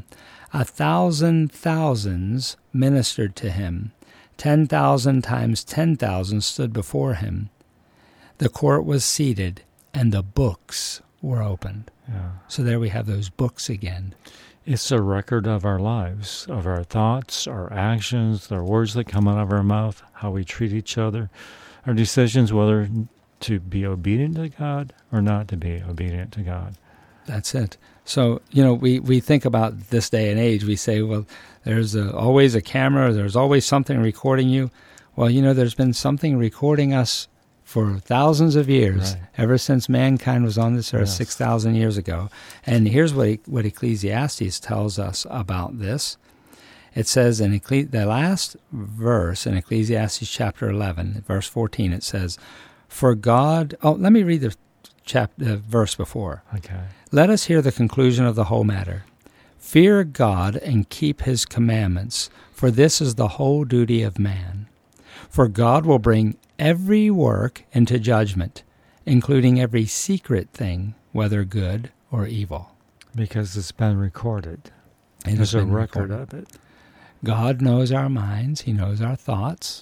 [SPEAKER 1] 1,000 thousands ministered to him. 10,000 times 10,000 stood before him. The court was seated, and the books were opened.
[SPEAKER 2] Yeah.
[SPEAKER 1] So there we have those books again.
[SPEAKER 2] It's a record of our lives, of our thoughts, our actions, the words that come out of our mouth, how we treat each other, our decisions whether to be obedient to God or not to be obedient to God.
[SPEAKER 1] That's it. So, we think about this day and age. We say, well, there's always a camera, there's always something recording you. Well, there's been something recording us for thousands of years,
[SPEAKER 2] right,
[SPEAKER 1] ever since mankind was on this earth,
[SPEAKER 2] yes,
[SPEAKER 1] 6,000 years ago. And here's what Ecclesiastes tells us about this. It says in the last verse in Ecclesiastes chapter 11, verse 14, it says, for God... Oh, let me read the verse before.
[SPEAKER 2] Okay.
[SPEAKER 1] Let us hear the conclusion of the whole matter. Fear God and keep his commandments, for this is the whole duty of man. For God will bring every work into judgment, including every secret thing, whether good or evil.
[SPEAKER 2] Because it's been recorded.
[SPEAKER 1] There's
[SPEAKER 2] a record of it.
[SPEAKER 1] God knows our minds. He knows our thoughts.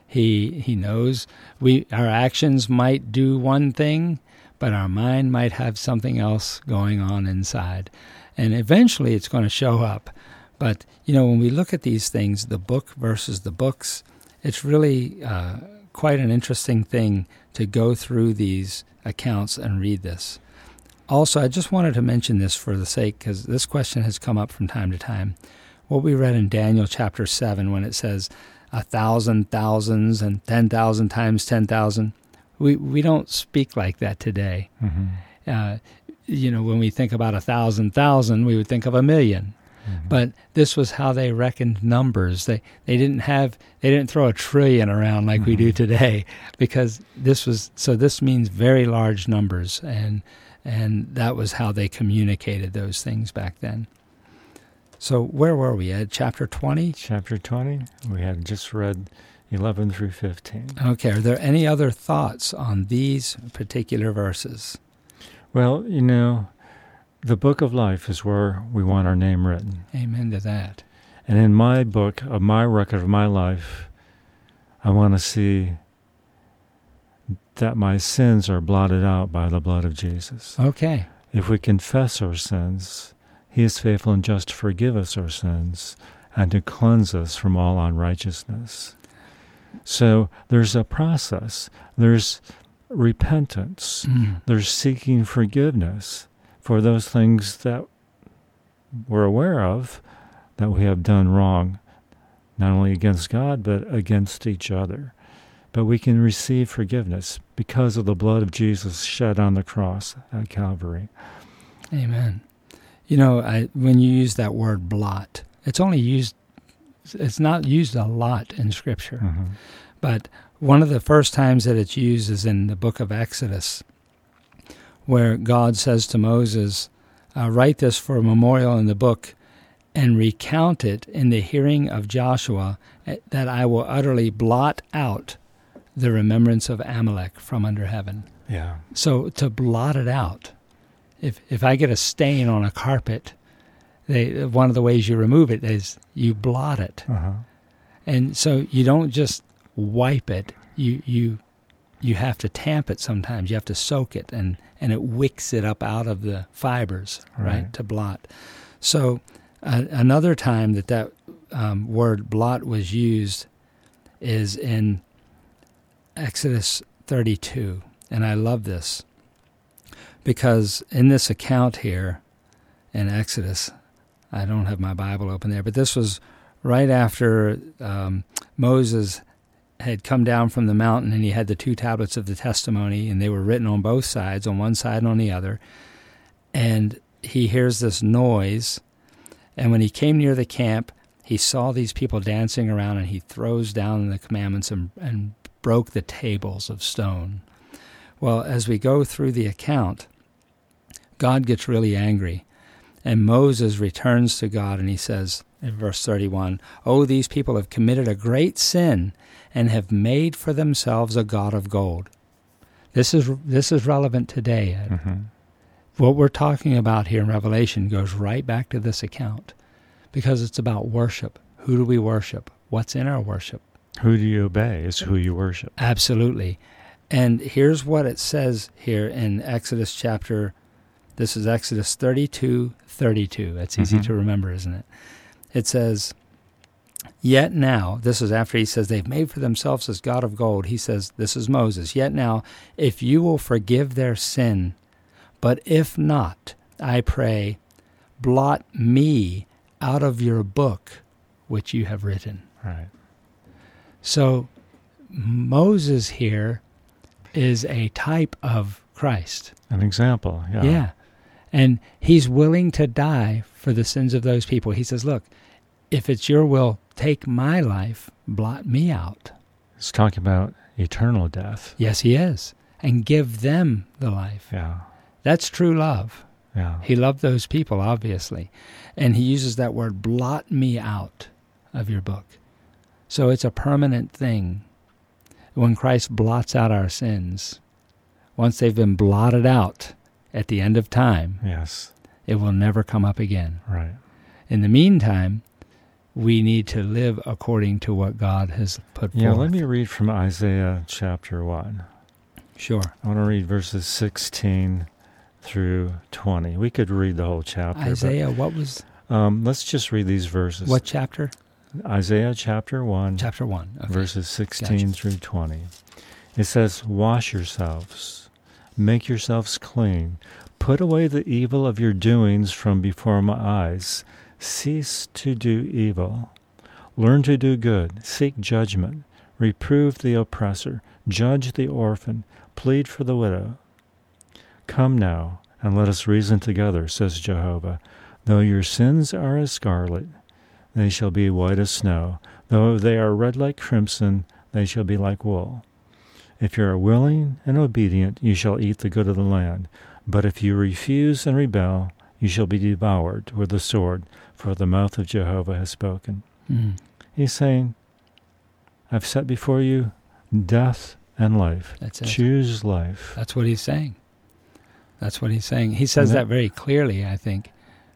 [SPEAKER 1] He knows our actions might do one thing, but our mind might have something else going on inside. And eventually it's going to show up. But, when we look at these things, the book versus the books, it's really quite an interesting thing to go through these accounts and read this. Also, I just wanted to mention this for the sake, because this question has come up from time to time. What we read in Daniel chapter 7 when it says 1,000 thousands and 10,000 times 10,000, we don't speak like that today.
[SPEAKER 2] Mm-hmm.
[SPEAKER 1] When we think about 1,000,000, we would think of 1,000,000. Mm-hmm. But this was how they reckoned numbers. They didn't throw a trillion around like we do today, because this means very large numbers, and that was how they communicated those things back then. So where were we at? Chapter 20?
[SPEAKER 2] Chapter 20. We had just read 11 through 15.
[SPEAKER 1] Okay. Are there any other thoughts on these particular verses?
[SPEAKER 2] Well, the book of life is where we want our name written.
[SPEAKER 1] Amen to that.
[SPEAKER 2] And in my book, of my record of my life, I want to see that my sins are blotted out by the blood of Jesus.
[SPEAKER 1] Okay.
[SPEAKER 2] If we confess our sins, he is faithful and just to forgive us our sins and to cleanse us from all unrighteousness. So there's a process. There's repentance. There's seeking forgiveness for those things that we're aware of that we have done wrong, not only against God, but against each other. But we can receive forgiveness because of the blood of Jesus shed on the cross at Calvary.
[SPEAKER 1] Amen. When you use that word blot, it's not used a lot in Scripture.
[SPEAKER 2] Mm-hmm. But
[SPEAKER 1] one of the first times that it's used is in the book of Exodus, where God says to Moses, write this for a memorial in the book and recount it in the hearing of Joshua, that I will utterly blot out the remembrance of Amalek from under heaven.
[SPEAKER 2] Yeah. So
[SPEAKER 1] to blot it out. If I get a stain on a carpet, one of the ways you remove it is you blot it.
[SPEAKER 2] Uh-huh.
[SPEAKER 1] And so you don't just wipe it. You have to tamp it sometimes. You have to soak it, and it wicks it up out of the fibers, right, to blot. So another time that word blot was used is in Exodus 32. And I love this, because in this account here in Exodus, I don't have my Bible open there, but this was right after Moses had come down from the mountain, and he had the 2 tablets of the testimony, and they were written on both sides, on one side and on the other. And he hears this noise, And when he came near the camp, he saw these people dancing around, and he throws down the commandments and broke the tables of stone. Well, as we go through the account, God gets really angry. And Moses returns to God, and he says in verse 31, "Oh, these people have committed a great sin and have made for themselves a god of gold." This is relevant today, Ed.
[SPEAKER 2] Mm-hmm.
[SPEAKER 1] What we're talking about here in Revelation goes right back to this account, because it's about worship. Who do we worship? What's in our worship?
[SPEAKER 2] Who do you obey is who you worship.
[SPEAKER 1] Absolutely. And here's what it says here in Exodus chapter, this is Exodus 32:32. That's easy to remember, isn't it? It says, "Yet now," this is after he says they've made for themselves this god of gold. He says, this is Moses, "Yet now, if you will forgive their sin, but if not, I pray, blot me out of your book which you have written."
[SPEAKER 2] Right.
[SPEAKER 1] So Moses here is a type of Christ.
[SPEAKER 2] An example, yeah.
[SPEAKER 1] Yeah. And he's willing to die for the sins of those people. He says, look, if it's your will, take my life, blot me out.
[SPEAKER 2] He's talking about eternal death.
[SPEAKER 1] Yes, he is. And give them the life.
[SPEAKER 2] Yeah.
[SPEAKER 1] That's true love.
[SPEAKER 2] Yeah.
[SPEAKER 1] He loved those people, obviously. And he uses that word, blot me out of your book. So it's a permanent thing. When Christ blots out our sins, once they've been blotted out at the end of time,
[SPEAKER 2] Yes.
[SPEAKER 1] it will never come up again.
[SPEAKER 2] Right.
[SPEAKER 1] In the meantime, we need to live according to what God has put forth.
[SPEAKER 2] Yeah, let me read from Isaiah chapter 1.
[SPEAKER 1] Sure.
[SPEAKER 2] I want to read verses 16 through 20. We could read the whole chapter.
[SPEAKER 1] Isaiah, what was...
[SPEAKER 2] Let's just read these verses.
[SPEAKER 1] What chapter?
[SPEAKER 2] Isaiah chapter 1.
[SPEAKER 1] Chapter 1. Okay.
[SPEAKER 2] Verses 16
[SPEAKER 1] Gotcha.
[SPEAKER 2] through 20. It says, "Wash yourselves, make yourselves clean, put away the evil of your doings from before my eyes, cease to do evil, learn to do good, seek judgment, reprove the oppressor, judge the orphan, plead for the widow. Come now, and let us reason together, says Jehovah. Though your sins are as scarlet, they shall be white as snow. Though they are red like crimson, they shall be like wool. If you are willing and obedient, you shall eat the good of the land. But if you refuse and rebel, you shall be devoured with the sword, for the mouth of Jehovah has spoken." He's saying, I've set before you death and life.
[SPEAKER 1] That's it.
[SPEAKER 2] Choose life.
[SPEAKER 1] That's what he's saying. That's what he's saying. He says that very clearly, I think,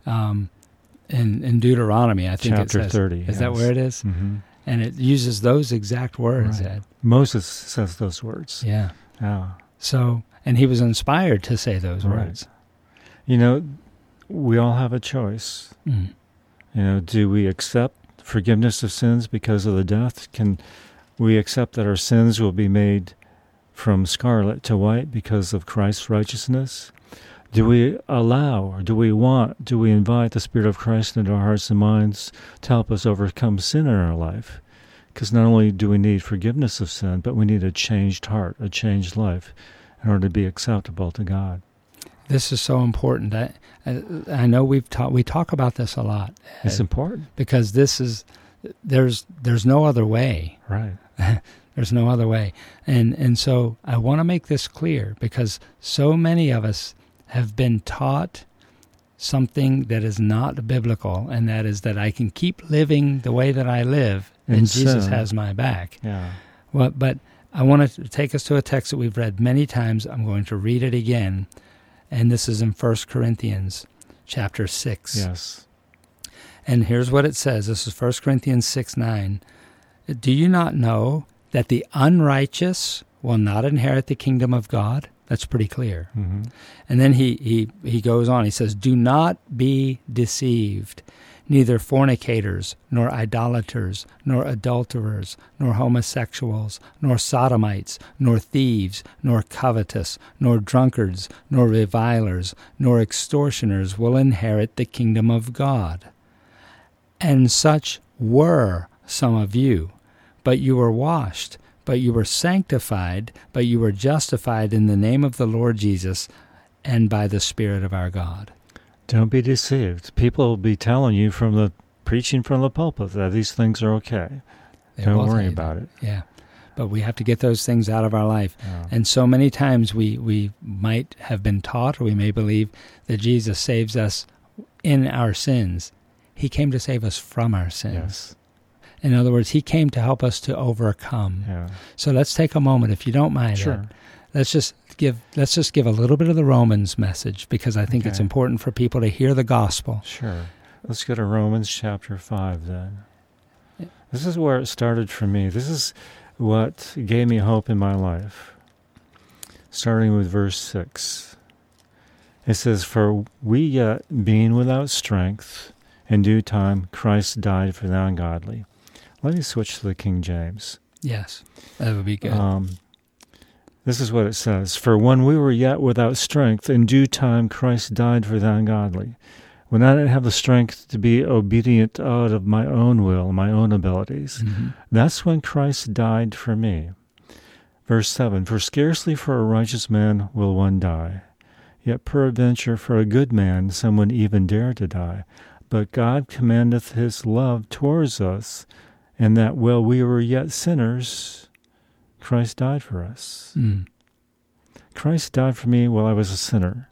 [SPEAKER 1] in Deuteronomy. I think
[SPEAKER 2] Chapter
[SPEAKER 1] it says
[SPEAKER 2] 30.
[SPEAKER 1] Is that where it is?
[SPEAKER 2] Mm-hmm.
[SPEAKER 1] And it uses those exact words,
[SPEAKER 2] Right.
[SPEAKER 1] Ed.
[SPEAKER 2] Moses says those words.
[SPEAKER 1] Yeah.
[SPEAKER 2] Yeah.
[SPEAKER 1] So, and he was inspired to say those
[SPEAKER 2] Right.
[SPEAKER 1] words.
[SPEAKER 2] You know, we all have a choice.
[SPEAKER 1] Mm.
[SPEAKER 2] You know, do we accept forgiveness of sins because of the death? Can we accept that our sins will be made from scarlet to white because of Christ's righteousness? Do we allow, or do we invite the Spirit of Christ into our hearts and minds to help us overcome sin in our life? Because not only do we need forgiveness of sin, but we need a changed heart, a changed life, in order to be acceptable to God.
[SPEAKER 1] This is so important. I know we talk about this a lot.
[SPEAKER 2] It's important.
[SPEAKER 1] Because there's no other way.
[SPEAKER 2] Right.
[SPEAKER 1] There's no other way. And so I want to make this clear, because so many of us have been taught something that is not biblical, and that is that I can keep living the way that I live, and Jesus has my back.
[SPEAKER 2] Yeah.
[SPEAKER 1] Well, but I want to take us to a text that we've read many times. I'm going to read it again, and this is in 1 Corinthians chapter 6.
[SPEAKER 2] Yes.
[SPEAKER 1] And here's what it says. This is 1 Corinthians 6:9. "Do you not know that the unrighteous will not inherit the kingdom of God?" That's pretty clear.
[SPEAKER 2] Mm-hmm.
[SPEAKER 1] And then he goes on. He says, "Do not be deceived. Neither fornicators, nor idolaters, nor adulterers, nor homosexuals, nor sodomites, nor thieves, nor covetous, nor drunkards, nor revilers, nor extortioners will inherit the kingdom of God. And such were some of you. But you were washed, but you were sanctified, but you were justified in the name of the Lord Jesus and by the Spirit of our God."
[SPEAKER 2] Don't be deceived. People will be telling you preaching from the pulpit that these things are okay. Don't worry about it.
[SPEAKER 1] Yeah. But we have to get those things out of our life. Yeah. And so many times we might have been taught, or we may believe, that Jesus saves us in our sins. He came to save us from our sins.
[SPEAKER 2] Yes.
[SPEAKER 1] In other words, he came to help us to overcome.
[SPEAKER 2] Yeah.
[SPEAKER 1] So let's take a moment, if you don't mind.
[SPEAKER 2] Sure.
[SPEAKER 1] Let's just give a little bit of the Romans message, because I think it's important for people to hear the gospel.
[SPEAKER 2] Sure. Let's go to Romans chapter 5 then. Yeah. This is where it started for me. This is what gave me hope in my life. Starting with verse 6. It says, "For we yet, being without strength, in due time Christ died for the ungodly." Let me switch to the King James.
[SPEAKER 1] Yes, that would be good.
[SPEAKER 2] This is what it says. "For when we were yet without strength, in due time Christ died for the ungodly." When I didn't have the strength to be obedient out of my own will, my own abilities, that's when Christ died for me. Verse 7, "For scarcely for a righteous man will one die, yet peradventure for a good man some would even dare to die. But God commandeth his love towards us, and that while we were yet sinners, Christ died for us." Christ died for me while I was a sinner.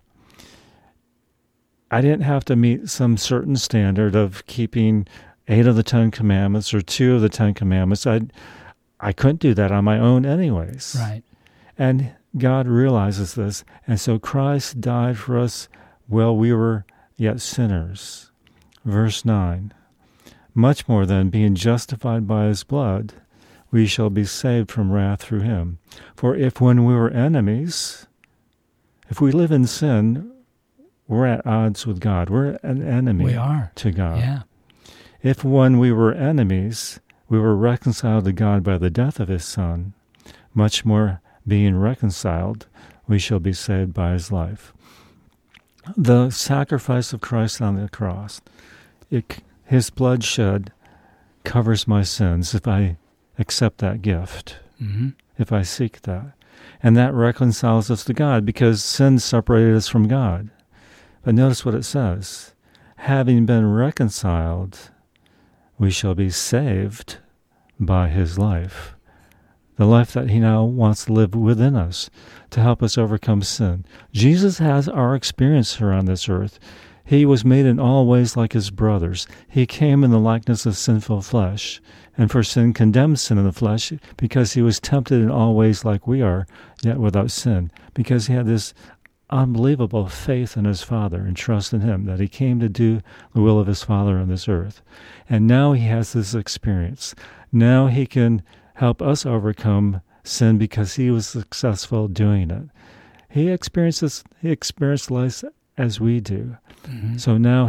[SPEAKER 2] I didn't have to meet some certain standard of keeping 8 of the 10 commandments or 2 of the 10 commandments. I couldn't do that on my own anyways.
[SPEAKER 1] Right.
[SPEAKER 2] And God realizes this, and so Christ died for us while we were yet sinners. Verse 9, "Much more then, being justified by his blood, we shall be saved from wrath through him. For if when we were enemies, if we live in sin, we're at odds with God. We're an enemy to God.
[SPEAKER 1] Yeah.
[SPEAKER 2] If when we were enemies, we were reconciled to God by the death of his Son, much more being reconciled, we shall be saved by his life." The sacrifice of Christ on the cross, his blood shed covers my sins if I accept that gift, if I seek that. And that reconciles us to God, because sin separated us from God. But notice what it says. "Having been reconciled, we shall be saved by his life." The life that he now wants to live within us to help us overcome sin. Jesus has our experience here on this earth. He was made in all ways like his brothers. He came in the likeness of sinful flesh, and for sin condemned sin in the flesh, because he was tempted in all ways like we are, yet without sin, because he had this unbelievable faith in his Father and trust in him, that he came to do the will of his Father on this earth. And now he has this experience. Now he can help us overcome sin because he was successful doing it. He experienced life as we do. So now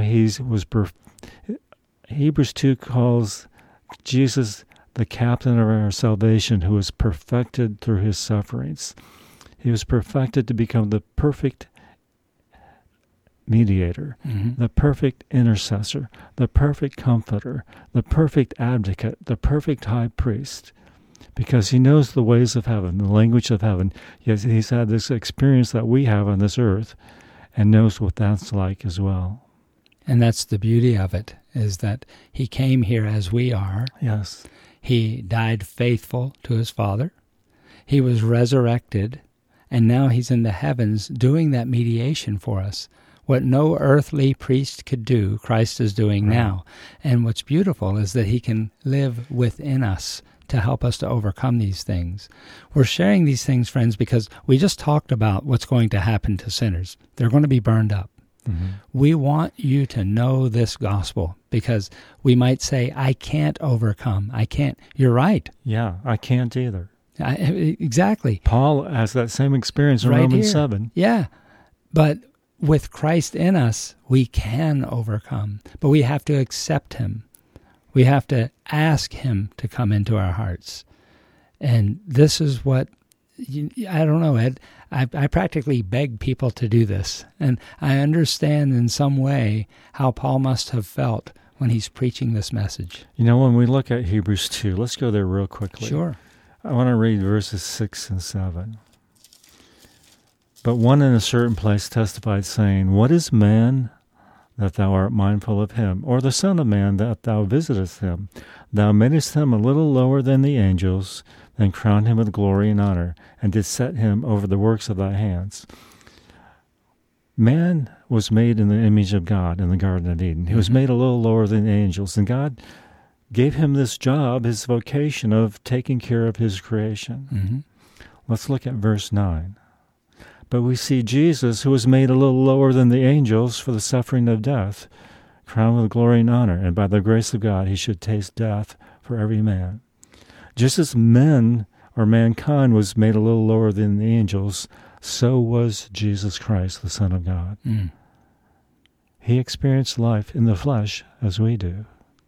[SPEAKER 2] Hebrews 2 calls Jesus the captain of our salvation, who was perfected through his sufferings. He was perfected to become the perfect mediator, the perfect intercessor, the perfect comforter, the perfect advocate, the perfect high priest, because he knows the ways of heaven, the language of heaven. Yes, he's had this experience that we have on this earth and knows what that's like as well.
[SPEAKER 1] And that's the beauty of it, is that he came here as we are.
[SPEAKER 2] Yes.
[SPEAKER 1] He died faithful to his Father. He was resurrected. And now he's in the heavens doing that mediation for us. What no earthly priest could do, Christ is doing now. And what's beautiful is that he can live within us to help us to overcome these things. We're sharing these things, friends, because we just talked about what's going to happen to sinners. They're going to be burned up. We want you to know this gospel, because we might say, I can't overcome. I can't. You're right.
[SPEAKER 2] Yeah, I can't either.
[SPEAKER 1] Exactly.
[SPEAKER 2] Paul has that same experience in Romans 7.
[SPEAKER 1] Yeah. But with Christ in us, we can overcome. But we have to accept him. We have to ask him to come into our hearts. And this is what, I don't know, Ed, I practically beg people to do this. And I understand in some way how Paul must have felt when he's preaching this message.
[SPEAKER 2] You know, when we look at Hebrews 2, let's go there real quickly.
[SPEAKER 1] Sure.
[SPEAKER 2] I want to read verses 6 and 7. "But one in a certain place testified, saying, What is man that thou art mindful of him, or the Son of Man, that thou visitest him. Thou madest him a little lower than the angels, then crowned him with glory and honor, and didst set him over the works of thy hands. Man was made in the image of God in the Garden of Eden. He was made a little lower than the angels, and God gave him this job, his vocation of taking care of his creation.
[SPEAKER 1] Mm-hmm.
[SPEAKER 2] Let's look at verse 9. But we see Jesus, who was made a little lower than the angels for the suffering of death, crowned with glory and honor, and by the grace of God he should taste death for every man. Just as men or mankind was made a little lower than the angels, so was Jesus Christ, the Son of God.
[SPEAKER 1] Mm.
[SPEAKER 2] He experienced life in the flesh as we do.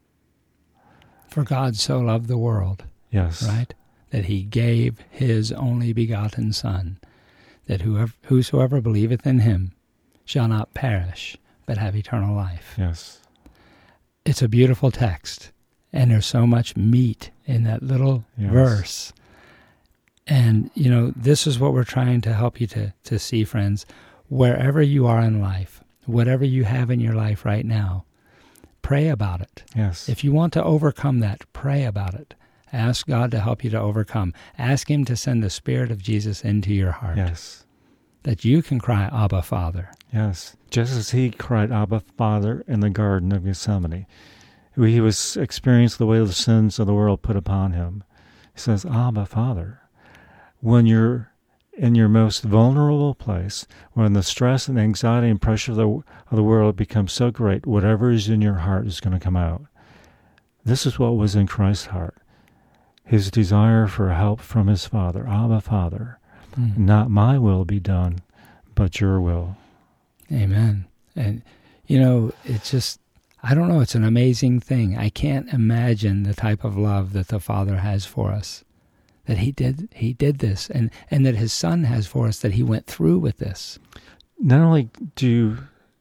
[SPEAKER 1] For God so loved the world,
[SPEAKER 2] Yes.
[SPEAKER 1] right, that he gave his only begotten Son, that whosoever believeth in him shall not perish, but have eternal life.
[SPEAKER 2] Yes.
[SPEAKER 1] It's a beautiful text, and there's so much meat in that little verse. And, this is what we're trying to help you to see, friends. Wherever you are in life, whatever you have in your life right now, pray about it.
[SPEAKER 2] Yes.
[SPEAKER 1] If you want to overcome that, pray about it. Ask God to help you to overcome. Ask him to send the Spirit of Jesus into your heart.
[SPEAKER 2] Yes.
[SPEAKER 1] That you can cry, Abba, Father.
[SPEAKER 2] Yes. Just as he cried, Abba, Father, in the Garden of Gethsemane. He was experienced the weight of the sins of the world put upon him. He says, Abba, Father. When you're in your most vulnerable place, when the stress and anxiety and pressure of the world becomes so great, whatever is in your heart is going to come out. This is what was in Christ's heart. His desire for help from his Father, Abba, Father, not my will be done, but your will.
[SPEAKER 1] Amen. And, it's just, I don't know, it's an amazing thing. I can't imagine the type of love that the Father has for us, that he did this, and that his Son has for us, that he went through with this.
[SPEAKER 2] Not only do you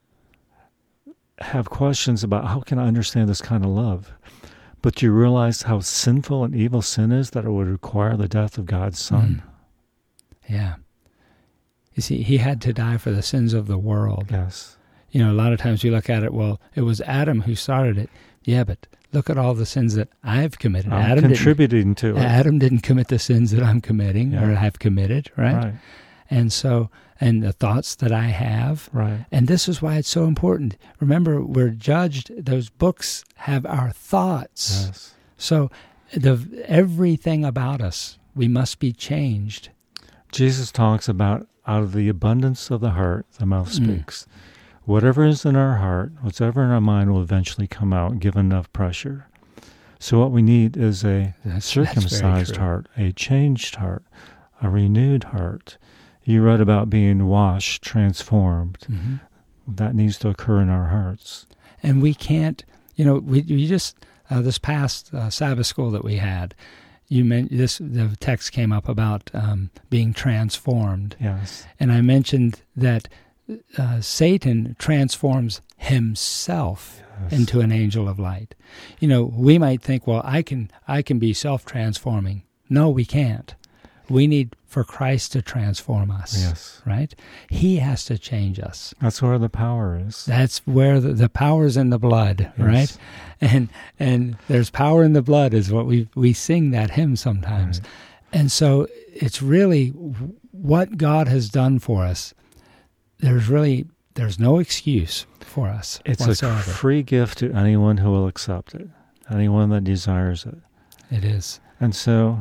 [SPEAKER 2] have questions about how can I understand this kind of love, but you realize how sinful and evil sin is, that it would require the death of God's Son.
[SPEAKER 1] Yeah. You see, he had to die for the sins of the world.
[SPEAKER 2] Yes.
[SPEAKER 1] A lot of times we look at it, well, it was Adam who started it. Yeah, but look at all the sins that I've committed.
[SPEAKER 2] I'm contributing to it.
[SPEAKER 1] Adam didn't commit the sins that I'm committing or have committed, right? And so, and the thoughts that I have.
[SPEAKER 2] Right.
[SPEAKER 1] And this is why it's so important. Remember, we're judged. Those books have our thoughts.
[SPEAKER 2] Yes.
[SPEAKER 1] So everything about us, we must be changed.
[SPEAKER 2] Jesus talks about out of the abundance of the heart, the mouth speaks. Whatever is in our heart, whatever in our mind will eventually come out, given enough pressure. So what we need is a circumcised heart, a changed heart, a renewed heart. You read about being washed, transformed. Mm-hmm. That needs to occur in our hearts.
[SPEAKER 1] And we can't, we just, this past Sabbath school that we had, the text came up about being transformed.
[SPEAKER 2] Yes.
[SPEAKER 1] And I mentioned that Satan transforms himself into an angel of light. We might think, well, I can be self-transforming. No, we can't. We need for Christ to transform us.
[SPEAKER 2] Yes.
[SPEAKER 1] Right? He has to change us.
[SPEAKER 2] That's where the power is.
[SPEAKER 1] That's where the power's in the blood, right? And there's power in the blood is what we sing that hymn sometimes. Right. And so it's really what God has done for us. There's no excuse for us whatsoever.
[SPEAKER 2] It's a free gift to anyone who will accept it, anyone that desires it.
[SPEAKER 1] It is.
[SPEAKER 2] And so,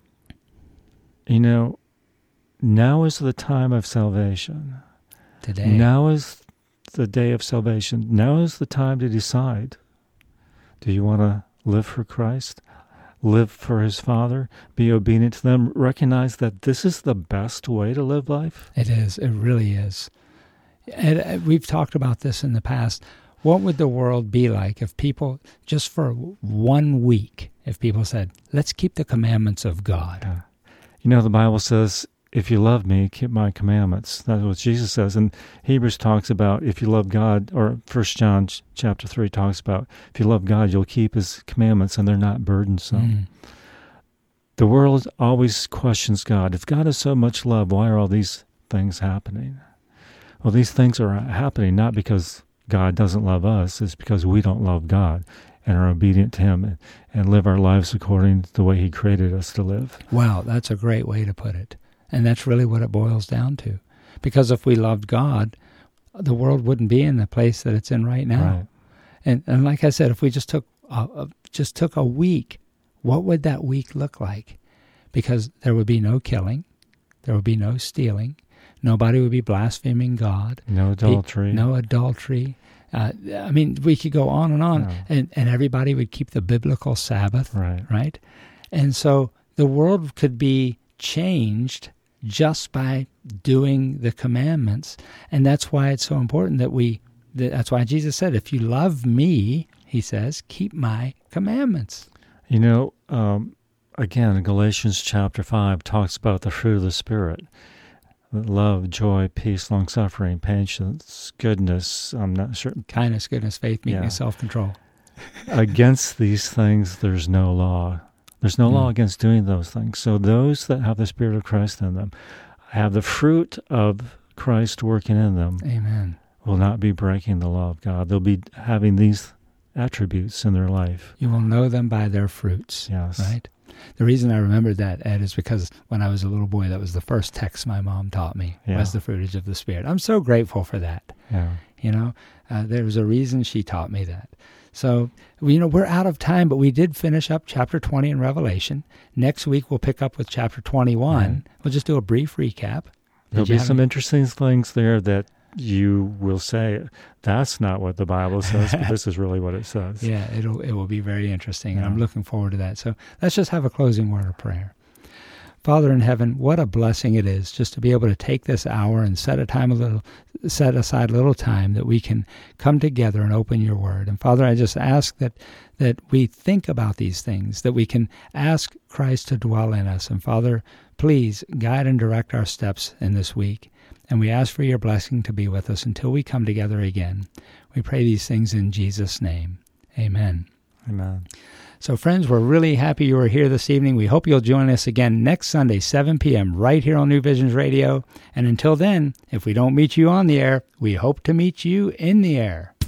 [SPEAKER 2] now is the time of salvation.
[SPEAKER 1] Today.
[SPEAKER 2] Now is the day of salvation. Now is the time to decide. Do you want to live for Christ? Live for his Father? Be obedient to them? Recognize that this is the best way to live life?
[SPEAKER 1] It is. It really is. And we've talked about this in the past. What would the world be like if people, just for 1 week, if people said, let's keep the commandments of God?
[SPEAKER 2] Yeah. The Bible says, if you love me, keep my commandments. That's what Jesus says. And Hebrews talks about if you love God, or 1 John chapter 3 talks about if you love God, you'll keep his commandments and they're not burdensome. The world always questions God. If God is so much love, why are all these things happening? Well, these things are happening not because God doesn't love us is because we don't love God and are obedient to him and live our lives according to the way he created us to live.
[SPEAKER 1] Wow, that's a great way to put it. And that's really what it boils down to. Because if we loved God, the world wouldn't be in the place that it's in right now. Right. And like I said, if we just took a week, what would that week look like? Because there would be no killing, there would be no stealing, nobody would be blaspheming God.
[SPEAKER 2] No adultery.
[SPEAKER 1] No adultery. I mean, we could go on and on, and everybody would keep the biblical Sabbath, right? And so the world could be changed just by doing the commandments, and that's why it's so important that's why Jesus said, if you love me, he says, keep my commandments.
[SPEAKER 2] You know, again, Galatians chapter 5 talks about the fruit of the Spirit. Love, joy, peace, long-suffering, patience, goodness, I'm not sure.
[SPEAKER 1] Kindness, goodness, faith, meekness, self-control.
[SPEAKER 2] Against these things, there's no law. There's no law against doing those things. So those that have the Spirit of Christ in them, have the fruit of Christ working in them,
[SPEAKER 1] Amen,
[SPEAKER 2] will not be breaking the law of God. They'll be having these attributes in their life.
[SPEAKER 1] You will know them by their fruits, right? The reason I remembered that, Ed, is because when I was a little boy, that was the first text my mom taught me, was the fruitage of the Spirit. I'm so grateful for that.
[SPEAKER 2] Yeah.
[SPEAKER 1] You know, there was a reason she taught me that. So, we're out of time, but we did finish up chapter 20 in Revelation. Next week, we'll pick up with chapter 21. Right. We'll just do a brief recap.
[SPEAKER 2] There'll be some interesting things there that you will say, that's not what the Bible says, but this is really what it says.
[SPEAKER 1] Yeah, it will be very interesting, and I'm looking forward to that. So let's just have a closing word of prayer. Father in heaven, what a blessing it is just to be able to take this hour and set aside a little time that we can come together and open your word. And Father, I just ask that we think about these things, that we can ask Christ to dwell in us. And Father, please guide and direct our steps in this week. And we ask for your blessing to be with us until we come together again. We pray these things in Jesus' name. Amen.
[SPEAKER 2] Amen.
[SPEAKER 1] So friends, we're really happy you were here this evening. We hope you'll join us again next Sunday, 7 p.m., right here on New Visions Radio. And until then, if we don't meet you on the air, we hope to meet you in the air.